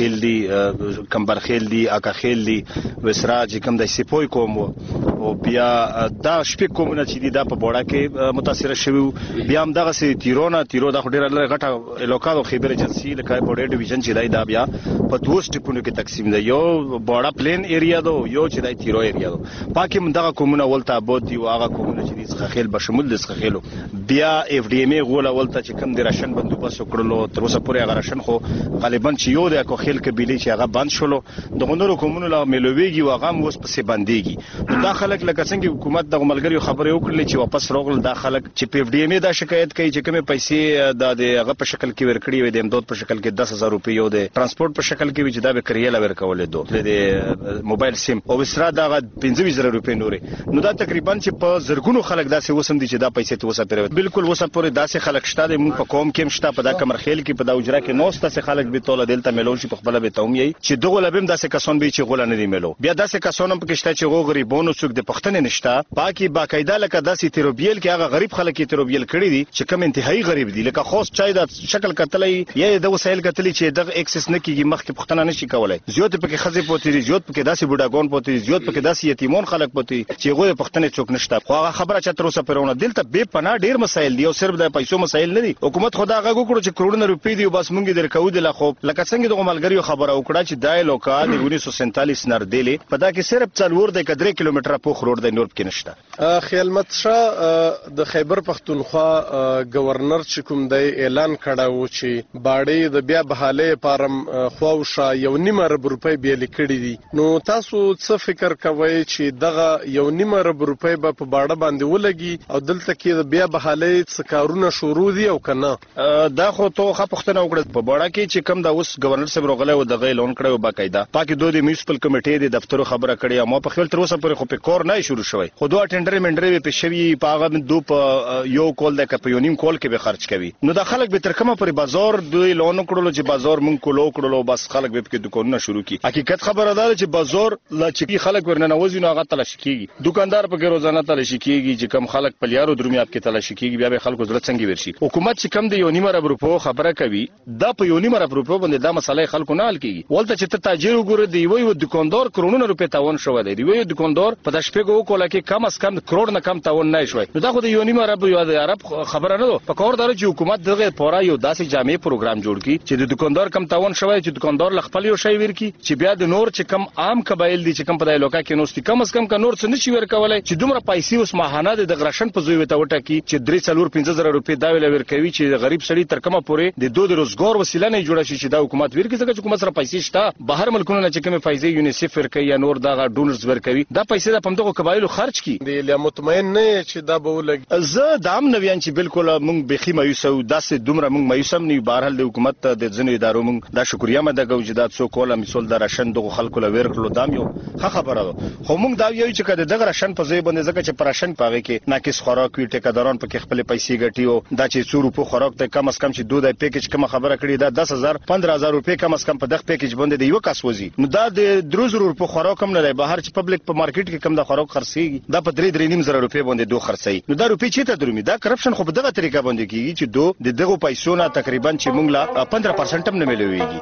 کمبرخیل دی اکاخیل دی وسراج کوم د سپوي کوم او بیا دا شپږ کومونه چې دی دا په بوډا کې متاثر شوی بیا هم دغه سي تیرو د ډیره غټه الوکادو خبر ایجنسی لکه بوډا ډیویژن چې دا بیا په دوه سټپونو کې تقسیم دی یو بوډا پلین ایریا دو یو چې د تیرو ایریا دو پاکي من دغه کومونه ولته بود دی او هغه کومونه چې دی څخه بشمول د څخه بیا اف ډی ام ای غوله ولته چې کم د راشن بندوبست وکړلو تر اوسه پورې هغه راشن خو غالبا چې یو د اکوخیل قبيله چې هغه بند شولو د غندرو کومونو لا ملويږي او هغه اوس پسې باندېږي دا خلک لکه څنګه حکومت د ملګریو خبرې وکړلې چې واپس راغل دا خلک چې پی اف ډی ام ای دا شکایت کوي چې کومه پیسې د هغه په شکل کې ورکړي وي د امداد په شکل کې 10000 روپۍ او د ترانسپورت په شکل کې وي چې دا به کریاله ورکولې دوه د موبایل سیم او وسره دا 15000 روپۍ نورې نو دا تقریبا چې په زرګونو خلک داسې وسم دي چې دا پیسې ته وسه پیروي بالکل وسه پورې داسې خلک شته د مون په قوم کې شته په دا کمرخیل کې په دا اجرا کې نو ستاسو خلک به توله دلته ملون شي په خپل به توم یي چې دغه لبم داسې کسان به چې غول نه دی ملو بیا داسې کسان هم پکې شته چې غریبونو څوک د پښتنې نشته پاکي باقاعده لکه داسې تیروبیل کې هغه غریب خلک تیروبیل کړی دي چې کم انتهایی غریب دي لکه خاص چای د شکل کتلې یا د وسایل کتلې چې دغه اکسس نه کیږي مخکې پښتنه نشي کولای زیات پکې خزې پوتې زیات پکې داسې بوډاګون پوتې زیات پکې داسې یتیمون خلک پوتې چې غوې پښتنې څوک نشته خو هغه خبره چې تر اوسه پرونه دلته به پناه ډیر مسایل دي او صرف د پیسو مسایل نه دي حکومت خدا هغه وکړو چې کروڑونه روپۍ دی بس مونږ درکو دي لخوا لکه څنګه د ملګریو خبره وکړه چې دای لوکا د 1947 نردلې په دا کې صرف 4 د 3 کیلومتره په خروړ د نور کې نشته خیالمت شاه د خیبر پختونخوا گورنر چې کوم د اعلان کړه و چې باړې د بیا بحاله پارم خواوشه 1.5 ارب روپۍ به لیکړي دي نو تاسو څه فکر کوئ چې دغه 1.5 ارب روپۍ به په باړه باندې ولګي او دلته کې د بیا بحاله څه کارونه شروع دي او کنه دا خو ته خپختنه وکړه په باړه کې چې کم دا اوس گورنر صاحب راغله او د غیلون کړو باقاعده پاکي دوه د میونسپل کمیټې د دفتر خبره کړې مو په خپل تر اوسه پورې خو په کور نه شروع شوی خو دوه ټندر منډرې په شوی په هغه دو په یو کول د کپیونیم کول کې به خرج کوي نو د خلک به تر کومه پر بازار دوی لون کړلو چې بازار مونږ کولو کړلو بس خلک به په دکانونه شروع کی حقیقت خبره ده چې بازار لا چې خلک ورننه وځي نو هغه تلاشي کیږي دکاندار په روزانه تلاشي کیږي چې کم خلک پلیارو درمي اپ کې تلاشي کیږي بیا به خلکو زړه څنګه ورشي حکومت چې کم د 1.5 ارب روپو خبره کوي دا په 1.5 ارب روپو باندې دا مسله خلکو نه حل کیږي ولته چې ته تاجر وګوره دی وی دکاندار کروڑونه روپې تاوان شو دی وی دکاندار په دشپګو کوله کې کم از کم کروڑ نه کم تاوان نه شوی نو دا خو د 1.5 ارب یا د عرب خبره نه په کار دار چې حکومت دغه پورا یو داسې جامع پروګرام جوړ کړي چې د دکاندار کم تاوان شوی چې دکاندار لخپل یو شی ورکی چې بیا د نور چې کم عام قبایل دي چې کم په علاقہ کې نوستي کم از کم کا نور څه نشي ورکولای چې دومره پیسې اوس ماهانه د غرشن په زوی وته وټه کی چې 3-4-5000 روپۍ دا ویل ورکوي چې غریب سړی تر کومه پورې د دوه روزګار وسیله نه جوړه شي چې دا حکومت ورکی ځکه چې حکومت سره پیسې شته بهر ملکونو نه چې کومه پیسې یونیسف ورکوي یا نور دا ډونرز ورکوي دا پیسې د پمدغه قبایلو خرج کی دی له مطمئن نه چې دا به ولګي زه دام نه وین چې بالکل مونږ بخي مایوسو داسې دومره مونږ مایوسم نه بهرحال د حکومت د ځنې ادارو مونږ دا شکریا مده ګوجدات سو کوله مثال د راشن دغه خلکو له ورکلو دام یو خبره ده خو مونږ دا یو چې کده دغه راشن په ځای باندې ځکه چې پراشن پاږي کې ناقص خوراک وی ټیکاداران په خپل پیسې ګټي او دا چې 100 روپو خوراک ته کم از کم چې دوه پیکیج کوم خبره کړی دا 10000 15000 روپۍ کم از کم په دغه پیکیج باندې د یو کس وځي نو دا د 3000 روپو خوراک هم نه لري بهر چې پبلک په مارکیټ کې کم د خوراک خرڅيږي دا په 3.5 روپۍ باندې دوه خرڅي نو دا روپۍ چې ته درومي دا کرپشن خو په دغه طریقه باندې کیږي چې دوه د دغه پیسو نه تقریبا چې موږ لا 15% هم نه ملويږي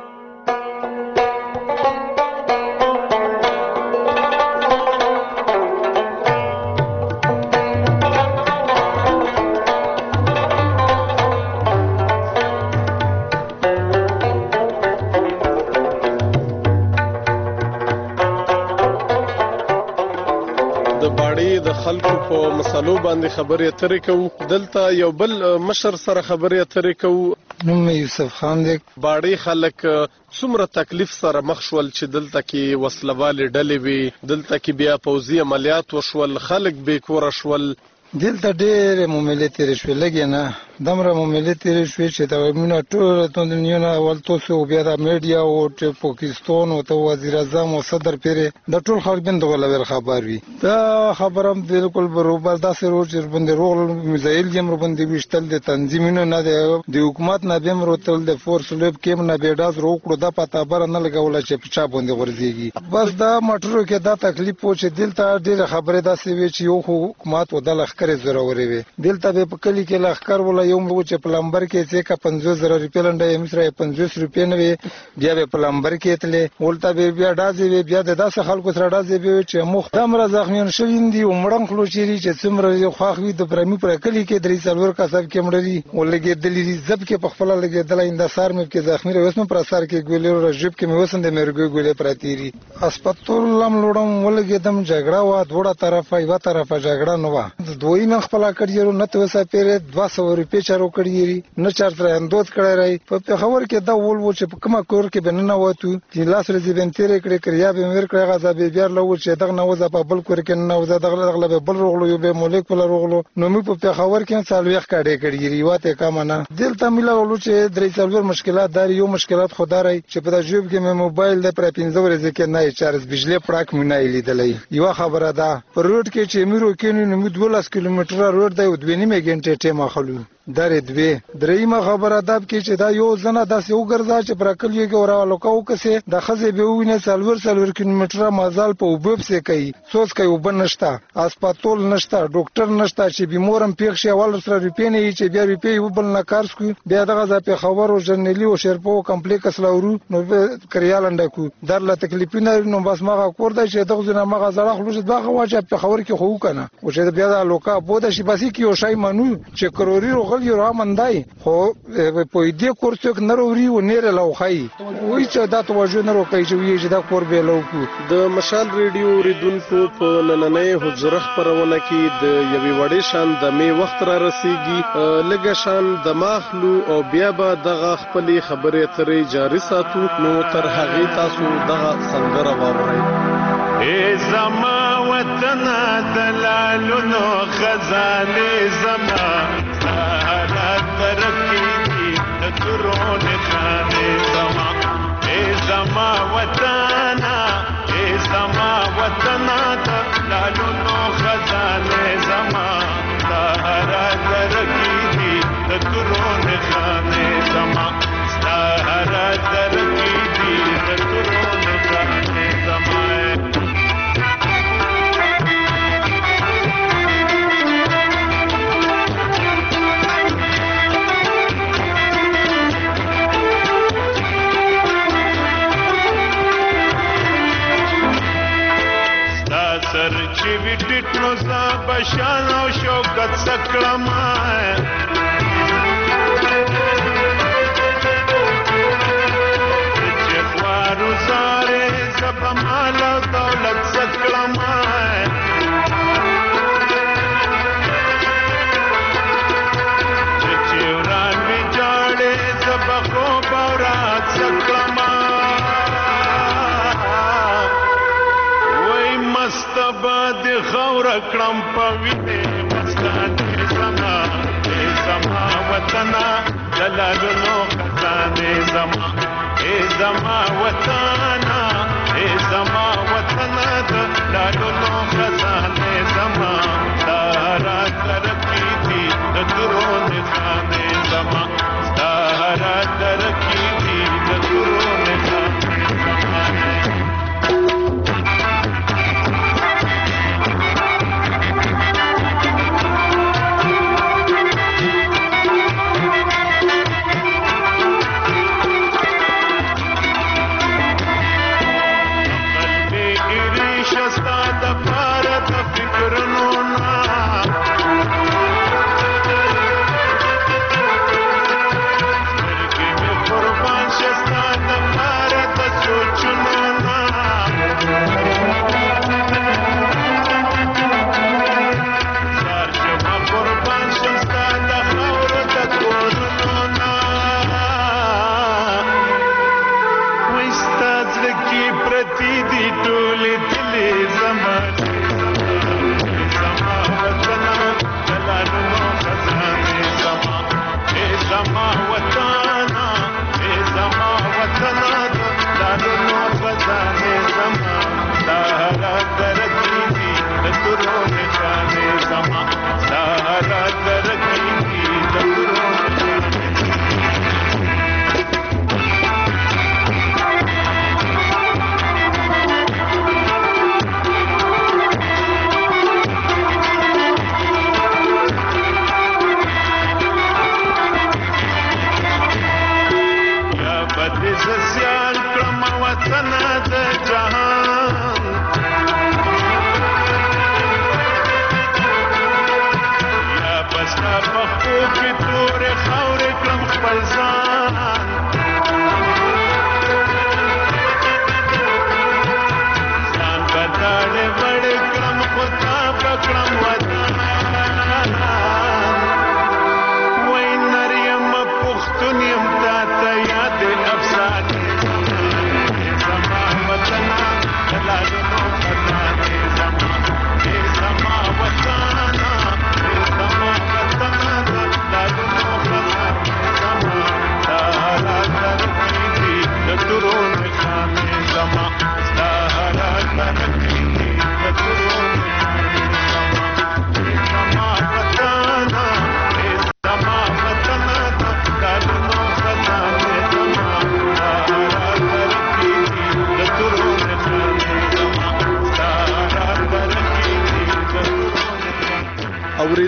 خلکو په مسالو باندې خبرې اترې کوو دلته یو بل مشر سره خبرې اترې کوو نوم یوسف خان دی باړې خلک څومره تکلیف سره مخ شول چې دلته کې وسلوالې ډلې وي دلته کې بیا پوځي عملیات وشول خلک بې کوره شول دلته ډېرې معاملې تېرې شوې لږې نه دمره معاملې تېرې شوې چې تقریبا ټول دنیا اول توسو بیا د میډیا او پاکستان او ته وزیر اعظم او صدر پیرې د ټول خلک بند غلبر خبر وي دا خبرم بالکل برابر داسې روز باندې روغ میزایل یم باندې وشتل د تنظیمونو نه د حکومت نه بیم روتل د فورس لوب کېم نه بیډاز روکړو د پتا بر نه لګول چې په چا باندې ورځيږي بس دا مټرو کې دا تکلیف و چې دلته ډېر خبره داسې وي چې یو حکومت و د لخر زوروري وي دلته به په کلی کې لخر ولا یو مو چې پلمبر کې چې کا 50000 روپیا لنډه مصر 500 روپیا نه وي بیا به پلمبر کې تله ولته به بیا دازي وي بیا د 10 خلکو سره دازي وي چې مختمر زخمیان شوین دي عمرن خلو چيري چې څومره خواخوي د پرمی پر کلی کې درې څلور کسب کې مړري ولګي دلی زب کې په خپل لګي دلای اندسار مې کې زخمی روسم پر اثر کې ګولې رجب کې مې وسند مرګ ګولې پراتيري هسپتال لم لوړم ولګي دم جګړه وا دوړه طرفه یو طرفه جګړه نه وا دوی من خپل کړیرو نه توسه پیره 200 روپیا چارو کړیری نه چارته اندوت کړی راي په خبر کې دا ول و چې په کومه کور کې بننه وته چې لاس رزي بنتیر کړی کړیا به مر کړی غزا به بیا لو چې دغه نه وځه په بل کور کې نه وځه دغه به بل روغلو یو به مولیکول روغلو نو مې په خبر کې سالويخ کړی کړیری واته کامنه دلته ملو چې درې څلور مشکلات دار یو مشکلات خدای چې په جوب کې مې موبایل د پر 15 ورځې کې نه چارج بجلی پړک مې نه لیدلې یو خبره ده پر روډ کې چې میرو کې نو 12 کیلومتره روډ دی او 2.5 غنټه ټیم اخلو درې درېمه خبره ده چې دا یو زنه داسې وګرځا چې پر کلیو کې اوراله کو کسه د خزه به وینه څلور کیلومتره مازال په وبب سه کوي سوس کوي وبنشتا هسپتال نشتا ډاکټر نشتا چې بیمورم پیښ شي اول سره ریپینې چې بیا ریپی وبل نه کارس کو بیا دغه ځپه خبر او جرنالي او شرپو کمپلیکس لورو نو کریالنده کو درله تکلیفونه نو بس ماغه کور دی چې دغه نه ماغه زړه خلوص دغه واجب په خبر کې خو کنه او چې بیا د لوکا بوده شي باسي کې او شای منو چې کروري یو رامندای خو په دې کورڅک نروري و نیر لوخای وای چې دا توجه نه روکای چې دا کور به لوکو د مشال ریډیو ریدونکو په نننې حجره خبرونه کې د یوې وړې شان د می وخت را رسیږي لګه شان د ماخلو او بیا به دغه خپل خبرې ترې جاری ساتو نو تر هغه تاسو دغه سندره واورئ ای زما وطن دلالونو خزانه زما ترونه خانه زما ای زما وطنا ای زما وطنا لالونو خزانه زما سهرا درکی دی ترونه خانه زما سهرا درکی دی ترونه خانه زما چې ویټ نو زا بشان او شوکت سکړم چې خوارو زاره سب مال او دولت سکړم چې وران می جوړې سب خو بورات سکړم مستبد خور کړم پوینه مستان زما وطن دلالونو خزانه زما ای زما وطن ای زما وطن دلالونو خزانه زما سهرا درکی دی درون خانه زما سهرا درکی دی درون خانه زما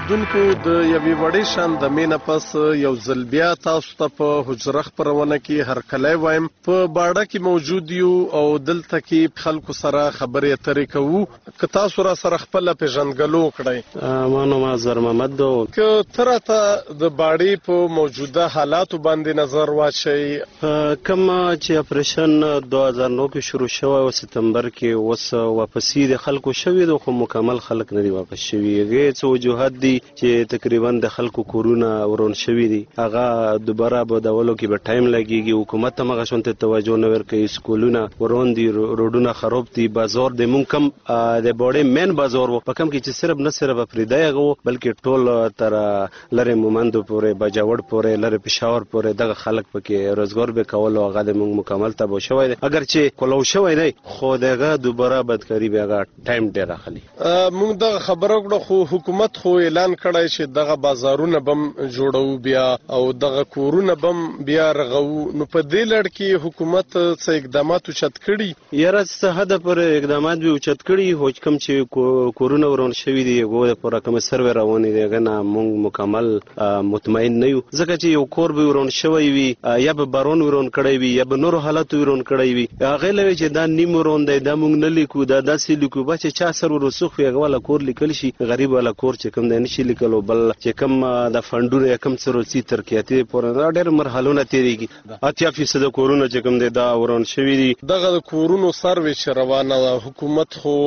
اوریدونکو د یوې وړې شان د مینه پس یو ځل بیا تاسو ته په حجره خپرونه کې هرکلی وایم. په باډه کې موجود یو او دلته کې خلکو سره خبرې اترې کوو. که تاسو را سره خپله پیژندګلو وکړئ. ما نوم اظهر محمد دی. که ته راته د باډې په موجوده حالاتو باندې نظر واچوي. کوم چې اپریشن 2009 کې شروع شوی او سپتمبر کې اوس واپسې د خلکو شوی دی، خو مکمل خلک نه دي واپس شوي. هغې څه وجوهات دي چې تقریبا د خلکو کورونه ورون شوي دي، هغه دوباره بدولو کې به ټایم لګېږي. حکومت هم هغه شونتې توجه نه ورکوي. سکولونه ورون دي، روډونه خراب دي. بازار د مونږ کم د باډې مین بازار و په کم کې چې صرف نه صرف افریدی هغه و، بلکې ټول تر لرې مومندو پورې، باجوړ پورې، لرې پېښور پورې دغه خلک پکې روزګار به کول او هغه د مونږ مکمل تباه شوی دی. اگر چې کولو شوی دی خو دغه دوباره بدکاري به هغه ټایم ډېر اخلي. مونږ دغه خبره وکړه خو حکومت خو اعلان کړی چې دغه بازارونه بم جوړو بیا او دغه کورونه بم بیا رغو. نو په دې لړ کې حکومت څه اقدامات اوچت کړي؟ یاره څه حده پورې اقدامات به اوچت کړي، خو کوم چې کورونه ورون شوي دي هغو دپاره کومه سروې روانې دي هغه نه مونږ مکمل مطمئن نه یو. ځکه چې یو کور به ورون شوی وي یا به بارون ورون کړی وي یا به نورو حالاتو ورون کړی وي، هغې لوي چې دا نیم ورون دی، دا مونږ نه لیکو، دا داسې لیکو. بس چې چا سر ورسوخ وي هغه والا کور لیکل شي، غریب والا کور چې کوم دی نشي لیکلو. بل چې کوم د فنډونه یا کوم څه روسي ترکیاتي پورې دا ډېر مرحلونه تېرېږي. 80% کورونه چې کوم دی دا ورون شوي دي. دغه د کورونو سروې چې روانه ده، حکومت خو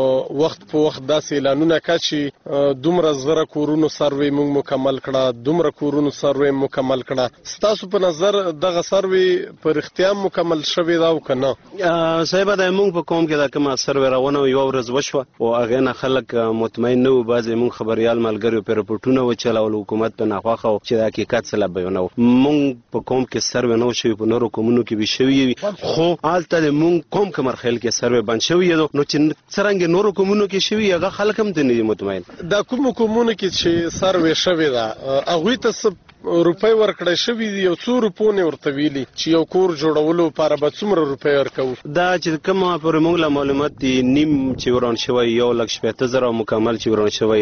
وخت په وخت داسې اعلانونه کوي چې دومره زره کورونو سروې مونږ مکمل کړه، دومره کورونو سروې مکمل کړه. ستاسو په نظر دغه سروې په رښتیا مکمل شوې ده او که نه؟ صاحب دا مونږ په قوم کې دا کومه سروې روانه یوه ورځ وشوه او هغې نه خلک مطمئن نه وو. بعضې مونږ خبریال ملګریو پرې رپورټونه وچلول، حکومت په ناخوښه و چې د حقیقت څه لا بیانوو. مونږ په قوم کې سروې نه و شوي، په نورو قومونو کې به شوي وي، خو هلته د مونږ قوم کمرخیل کې سروې بند شوي نو چې څرنګې نورو قومونو کې شوي هغه خلک هم ته نه دي مطمئن. دا کومو قومونو کې چې سروې شوې ده هغوی ته څه روپۍ ورکړی شوي دي؟ یو څو روپونې ورته ویلي چې یو کور جوړولو لپاره به څومره روپۍ ورکوو؟ دا چې کومه پورې موږ له معلومات دي نیم چې وران شوی 1,80,000 مکمل چې وران شوی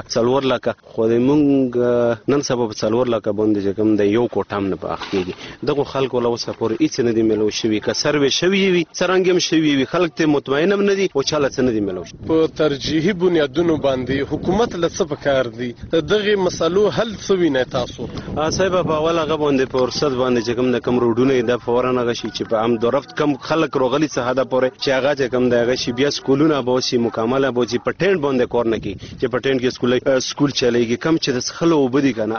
4 لکه، خو د موږ نن سبا په 4 لکه باندې چې کوم د یو کوټه هم نه په اخ کېږي. دغو خلکو له اوسه پورې هېڅ نه دي میلو شوي. که سروې شوي وي څرنګه هم شوي وي خلک ته مطمئن هم نه دي او چا له څه نه دي میلو شوي. په ترجیحي بنیادونو باندې حکومت له څه پکار دي؟ د دغې مسلو حل څه وینئ تاسو؟ صاحب په اول هغه باندې په فرصت باندې چې کوم د کوم روډونه د فورن هغه شي چې په عام درفت کم خلک روغلي څه حدا پورې چې هغه چې کوم د هغه شي بیا سکولونه به شي مکمله به شي پټینډ باندې کور نه کی چې پټینډ کې سکول چلےږي کم چې د خلو وبدي کنه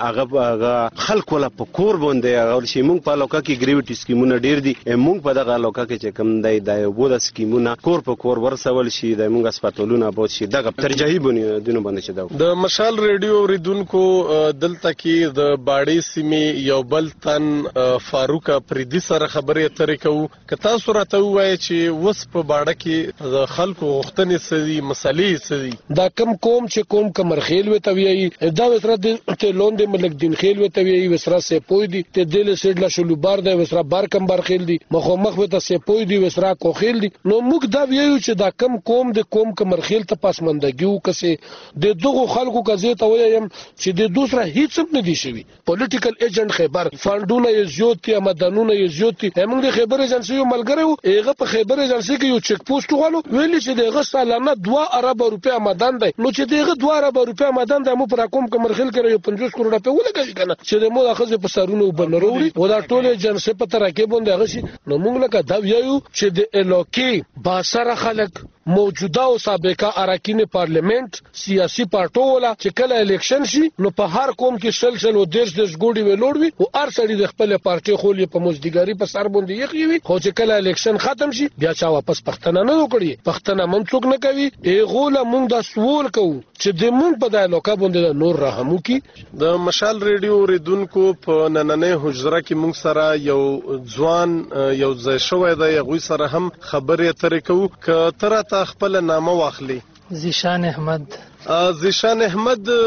هغه خلک ولا په کور باندې هغه شي مونږ په لوکا کې ګریویټي سکیمونه ډیر دي. مونږ په دغه لوکا کې چې کوم د وبد سکیمونه کور په کور ورسول شي د مونږ هسپتالونه به شي دغه ترجیحي بنیادونه باندې چې د مشال ریډیو اوریدونکو دلته کې د باډې سیمې یو بل تن فاروق افریدي سره خبرې اترې کوو. که تاسو راته ووایئ چې اوس په باډه کې د خلکو غوښتنې څه دي، مسلې څه دي؟ دا کم قوم چې قوم کمرخیل ورته وایي، دا وسره د لاندې ملک دین خیل ورته وایي، وسره سپوی دي، ته دل سیډلا شلوبار دی، وسره بار کم برخیل دي، مخامخ ورته سپوی دي، وسره کوخیل دي. نو موږ دا وایو چې دا کم قوم د قوم کمرخیل ته پسماندګي وکړي. د دغو خلکو کزه ته وایم چې د دوسره هیڅ هم نه دي شوي. پولیټیکل ایجنټ خیبر فاندونه یې زیات دي، مدنونه یې زیات دي. موږ د خیبر ایجنسی یو ملګری وو، هغه په خیبر ایجنسی کې یو چک پوسټ غواړو، ویل چې دغه سالانه 2 ارب روپیا آمدن دی. نو چې دغه 2 ارب روپیا آمدن دی مو پر کوم کمرخیل کې یو 50 کروڑ په ولګي کنه چې د مو اخذ په سرونو وبنروړي و دا ټول ایجنسی په ترکه باندې هغه شي. نو موږ لکه دا ویو چې د الوکی با سره خلک موجوده او سابقه اراکین پارلیمنت سیاسي پارټو ولا چې کله الیکشن شي نو په هر قوم کې شل او دیش ګوډي ویلوړوي او هر سړي د خپل پارټي خولې په مزدګاری په سر باندې یخوي. خو چې کله الیکشن ختم شي بیا چا واپس پښتنه نه وکړي، پښتنه منڅوک نه کوي. ایغه مونږ د سوال کوو چې د مونږ په د علاقه باندې نور رحمو کی. د مشال ریډیو ریدونکو په نننې حجره کې مونږ سره یو ځوان یو ځای شوی دی، هغوی سره هم خبرې اترې کوو. که ته راته خپله نامه واخلي. زیشان احمد. زیشان احمد،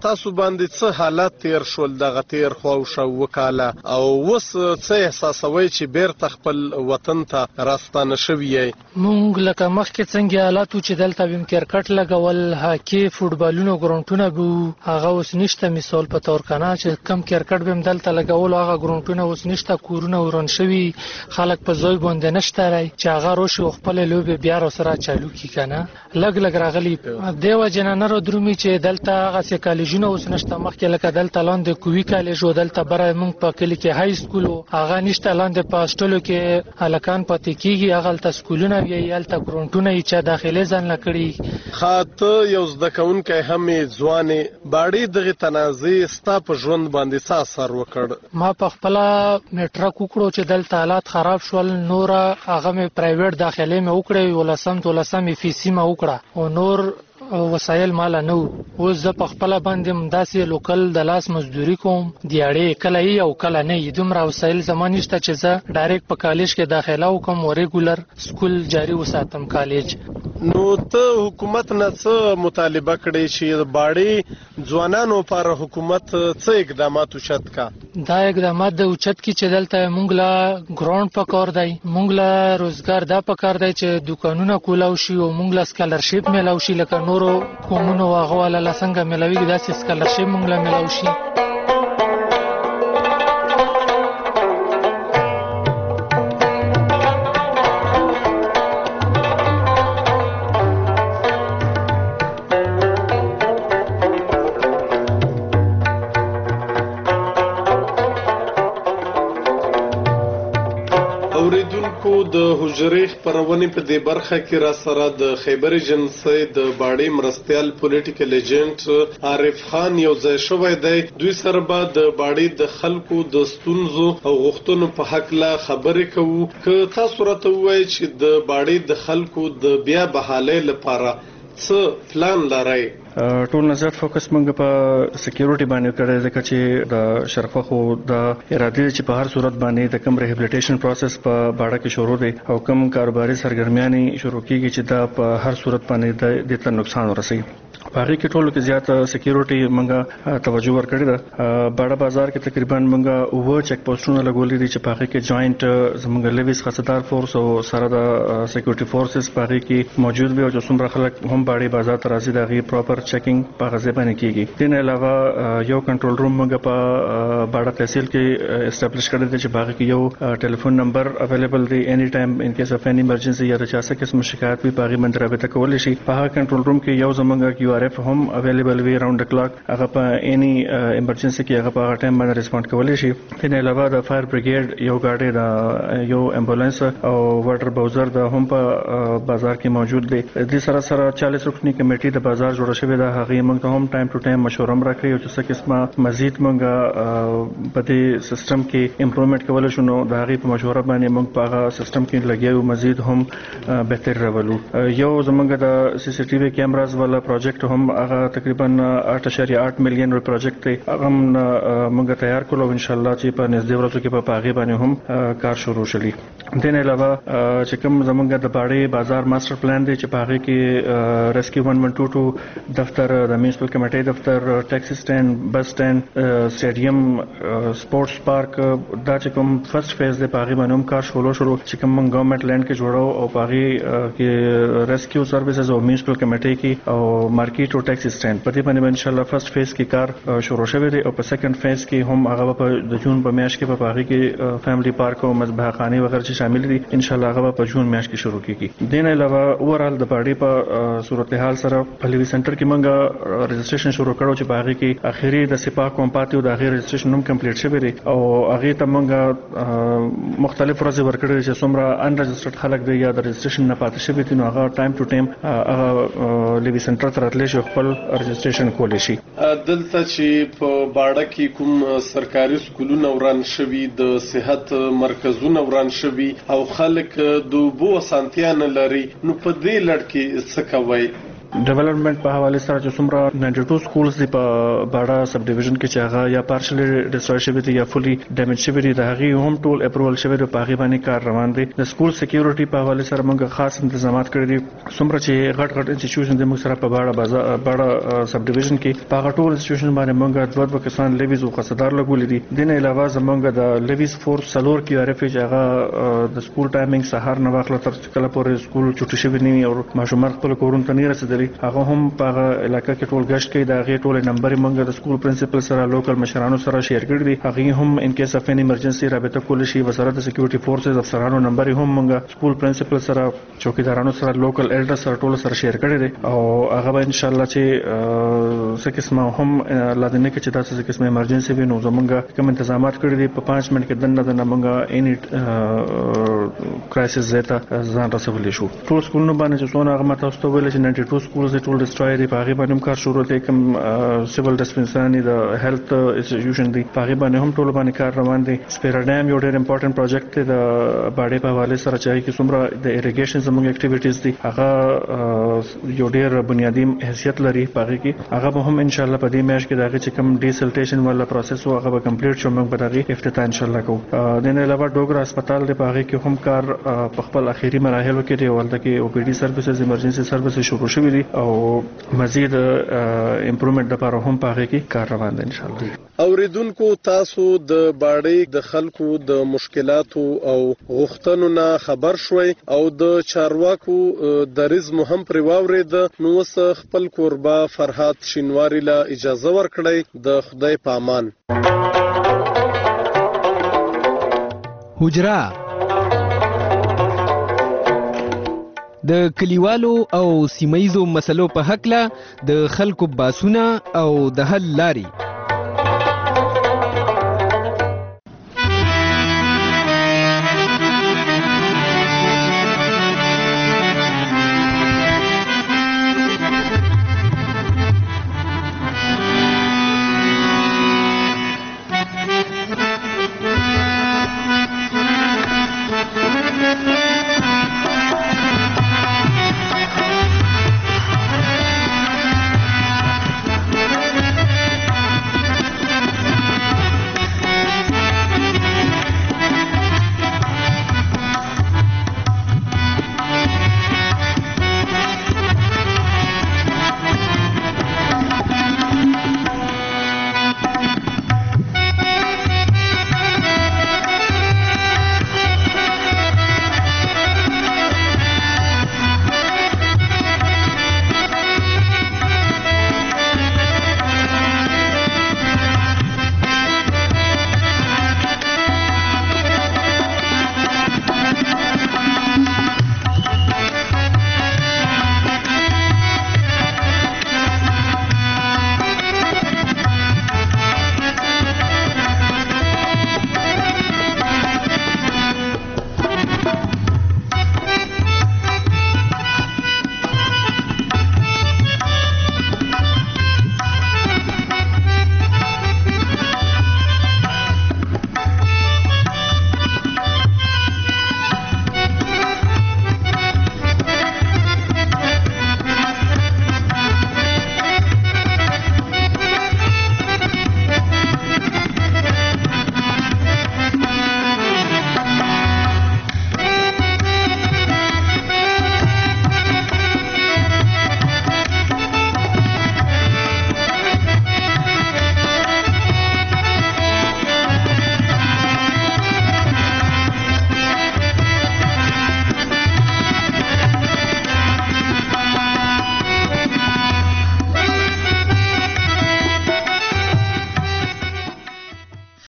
تاسو باندې څه حالات تیر شول دغه تیر خو شو وکاله او وس څه احساسوي چې بیرته خپل وطن ته راستانه شوی یې؟ مونږ لکه مخکې څنګه حالات چې دلته ویم کرکټ لګول هاکي فوټبالونو ګراونډونه به هغه اوس نشته. مثال په تور کنه چې کم کرکټ بهم دلته لګول هغه ګراونډونه اوس نشته، کورونه وران شوی، خلک په ځای باندې نشته راي چې هغه روشي خپل لوبي بیا سره چالو کی کنه لګ راغلی دیو جنانه درومي چې دلته هغه کالجونه اوس نشته. مخکې لکه دلته لاندې کوي کالج او دلته برای مونږ په کلی کې های سکول هغه نشته، لاندې په هاستلو کې هلکان پاتې کیږي، هغه تل سکولونه وی یالته ګرونټونه چې داخلي ځان لکړي. خاطه یو زده کوونکی هم ځوانې باړي دغه تنازع ستا په ژوند باندې څه اثر وکړ؟ ما په خپل میټرک وکړو چې دلته حالات خراب شول، نور هغه مې پرایویټ داخلي مې وکړې ولسم فیسی ما وکړه او نور وسایل مال نه و. زه په خپل باندې داسې لوکل د لاس مزدوري کوم، دیاړې کله یې او کله نه دومره وسایل زما نشته چې زه ډایرکټ په کالج کې داخله وکم او ریګولر سکول جاری وساتم کالج. نو ته حکومت نه څه مطالبه کړې چې باړي ځوانانو پر حکومت څه اقدامات وشت کا؟ دا اقدامات د اوچت کې چې دلته مونږ لا ګراوند پکار دی، مونږ لا روزګار دا پکار دی چې دکانونه کولاو شي او مونږ لا سکالرشپ ملاو شي لکه نورو کومونو هغه ولا څنګه ملاوي داسې سکالرشپ مونږ لا ملاو شي. د حجرې خبرونه په دې برخه کې را سره د خیبر ایجنسی د باړي مرستيال پولیټیکل ایجنټ عارف خان یو ځای شوی دی. دوی سره به د باړي د خلکو د ستونزو او غوښتنو په حق لا خبرې کوو. که تاسو راته وایي چې د باړي د خلکو د بیا بحالۍ لپاره څه پلان لرئ؟ ټول نظر فوکس موږ په سکیورټي باندې کړی ځکه چې د شرفخو د اراده چې په هر صورت باندې د کم ریهابلیټیشن پروسس په باړه کې شروع دی او کم کاروباري سرګرمیانې شروع کیږي چې دا په هر صورت باندې د ته نقصان ورسي. باقي کې ټولو کې زیات سکیورټي موږ توجه ورکړی ده. باړه بازار کې تقریبا موږ اوه چک پوسټونه لګولې دي چې باقي کې جوائنټ زموږ لیویس خاصدار فورس او سره د سکیورټي فورسز باقي کې موجود وي او چې څومره خلک هم باړي بازار ته راځي دا غي پراپر چیکینګ په غزه باندې کیږي. دین علاوه یو کنټرول روم موږ په باړه تحصیل کې اسټابلیش کړی دی چې باقي کې یو ټلیفون نمبر اویلیبل دی اني ټایم ان کیس اف اني ایمرجنسي یا د چا څه قسم شکایت وي باقي باندې رابطه کولای شي. په هغه کنټرول روم کې یو زمونږ کیو آر اف هم اویلیبل وی راوند د کلاک، هغه په اني ایمرجنسي کې هغه په ټایم باندې ریسپونډ کولای شي. دین علاوه د فایر بریګیډ یو ګاډي د یو امبولانس او واټر باوزر د هم په بازار کې موجود دی. د سره 40 رکنی کمیټې د بازار جوړ شوې ده، هغه موږ ته هم ټایم ټو ټایم مشوره راکړي او چې څه قسمه مزید موږ په دې سیستم کې امپروومنت کول شو نو د هغه په مشوره باندې موږ په هغه سیستم کې لګیو مزید هم بهتر راولو. یو زمونږ د سی سی ټي وی کیمراز ولا پروجیکټ هم هغه تقریبا 8.8 میلیون پروجیکټ دی، هغه موږ تیار کړو ان شاء الله چې په نږدې ورځو کې په هغه باندې هم کار شروع شي. دین علاوه چې کوم زمونږ د باړي بازار ماستر پلان دی چې په هغه کې ریسکیو 1122 دفتر د میونسپل کمیټې دفتر، ټیکسی سټینډ، بس سټینډ، سټیډیم، سپورتس پارک دا چې کوم فرست فیز دی په هغه باندې هم کار شروع چې کوم ګورنمنت لینډ کې جوړو او په هغه کې ریسکیو سروسز او میونسپل کمیټې کې او مارکیټ او ټیکسی سټینډ په دې باندې ان شاء الله فرست فیز کې کار شروع شوی دی او په سیکنډ فیز کې هم هغه په د جون په میاشت کې په هغه کې فیملی پارک او مذبح خانه وغیرہ چې شامل دي ان شاء الله هغه په جون میاشت کې شروع کیږي. دین علاوه اورال د باړي په صورتحال سره په لیوی سنټر کې موږ رجسټریشن شروع کړو چې په هغه کې اخیری د سپاه کوم پاتیو د هغه رجسټریشن هم کمپلیټ شوی دی او هغه ته موږ مختلف ورځې ورکړل چې څومره ان رجسټرډ خلک دی یا د رجسټریشن نه پاتې شوی دي نو هغه ټایم ټو ټایم هغه لیوی سنټر ته راتلی شي خپل رجسټریشن کولی شي. دلته چې په باړه کې کوم سرکاري سکولونه وران شوي، د صحت مرکزونه وران شوي او خلک د اوبو اسانتیا نه لري، نو په دې لړ کې څه کوي؟ ډیولپمنٹ په حواله سره چې څومره 92 سکولز دی په باډا سب ډیویژن کې چې هغه یا پارشلی ډیسټروی شوی دی یا فولي ډیمیج شوی دی د هغه هم ټول اپروول شوی دی په هغه باندې کار روان دی د سکول سکیورټي په حواله سره موږ خاص تنظیمات کړی دي څومره چې غټ انسټیټیوشن د موږ سره په باډا سب ډیویژن کې په هغه ټول انسټیټیوشن باندې موږ 2 کسان لیویز او قصدار لګولې دي دنه علاوه زمونږ د لیویز فورس سلور کې عارف چې هغه د سکول ټایمینګ سهار نه واخله تر کله پورې سکول چټي شوی نه او ماشومان خپل کورونو ته نه رسیدلي هغه هم په علاقې کې ټول غشت کوي دا غي ټول نمبر موږ د سکول پرنسپل سره لوکل مشرانو سره شیر کړی دي هغه هم ان کیس اف ان ایمرجنسي رابطه کول شي وزارت د سکیورټي فورسز افسرانو نمبر هم موږ سکول پرنسپل سره چوکیدارانو سره لوکل الډر سره ټول سره شیر کړی دي او هغه به ان شاء الله چې څه قسمه هم لادنه کې چې تاسو څه قسمه ایمرجنسي وي نو زمونږ کوم تنظیمات کړی دي په 5 منټ کې دنه موږ اني کرایسس زیاته ځان رسولې شو ټول سکولونو باندې چې څونه هغه ماته واستو ویل چې 92 سکولز ټول ډیسټروی دي په هغه باندې کار شروع دی کوم سیول ډسپنسري د هیلث انسټیټیوشن دی په هغه باندې هم ټول باندې کار روان دی سپیرا ډیم یو ډېر امپورټنت پروجیکټ دی د باډې په حواله سره چې څومره د اریګیشن زموږ اکټیویټیز دي هغه یو ډېر بنیادی حیثیت لري په هغه کې هغه به هم ان شاء الله په دې میاشت کې دغه چې کوم ډیسلټیشن ولا پروسس هغه به کمپلیټ شو موږ به دغه افتتاح ان شاء الله کوو د نه علاوه ډوګرا هسپتال دی په هغه کې هم کار په خپل اخیری مراحلو کې دی ولته کې او پی ډي سرویسز ایمرجنسي سرویسز شروع شوي دي او مزید امپروومنت لپاره هم په هغه کې کار روان دی ان شاء الله اوریدونکو تاسو د باډې د خلکو د مشکلاتو او غوښتنو نه خبر شوي او د چارواکو دریز مهم پر واورید نو خپل قربا فرحات شینواری لا اجازه ورکړی د خدای پامان حجرا د کلیوالو او سیمایزو مسلو په حق له د خلکو باسونه او د حل لاري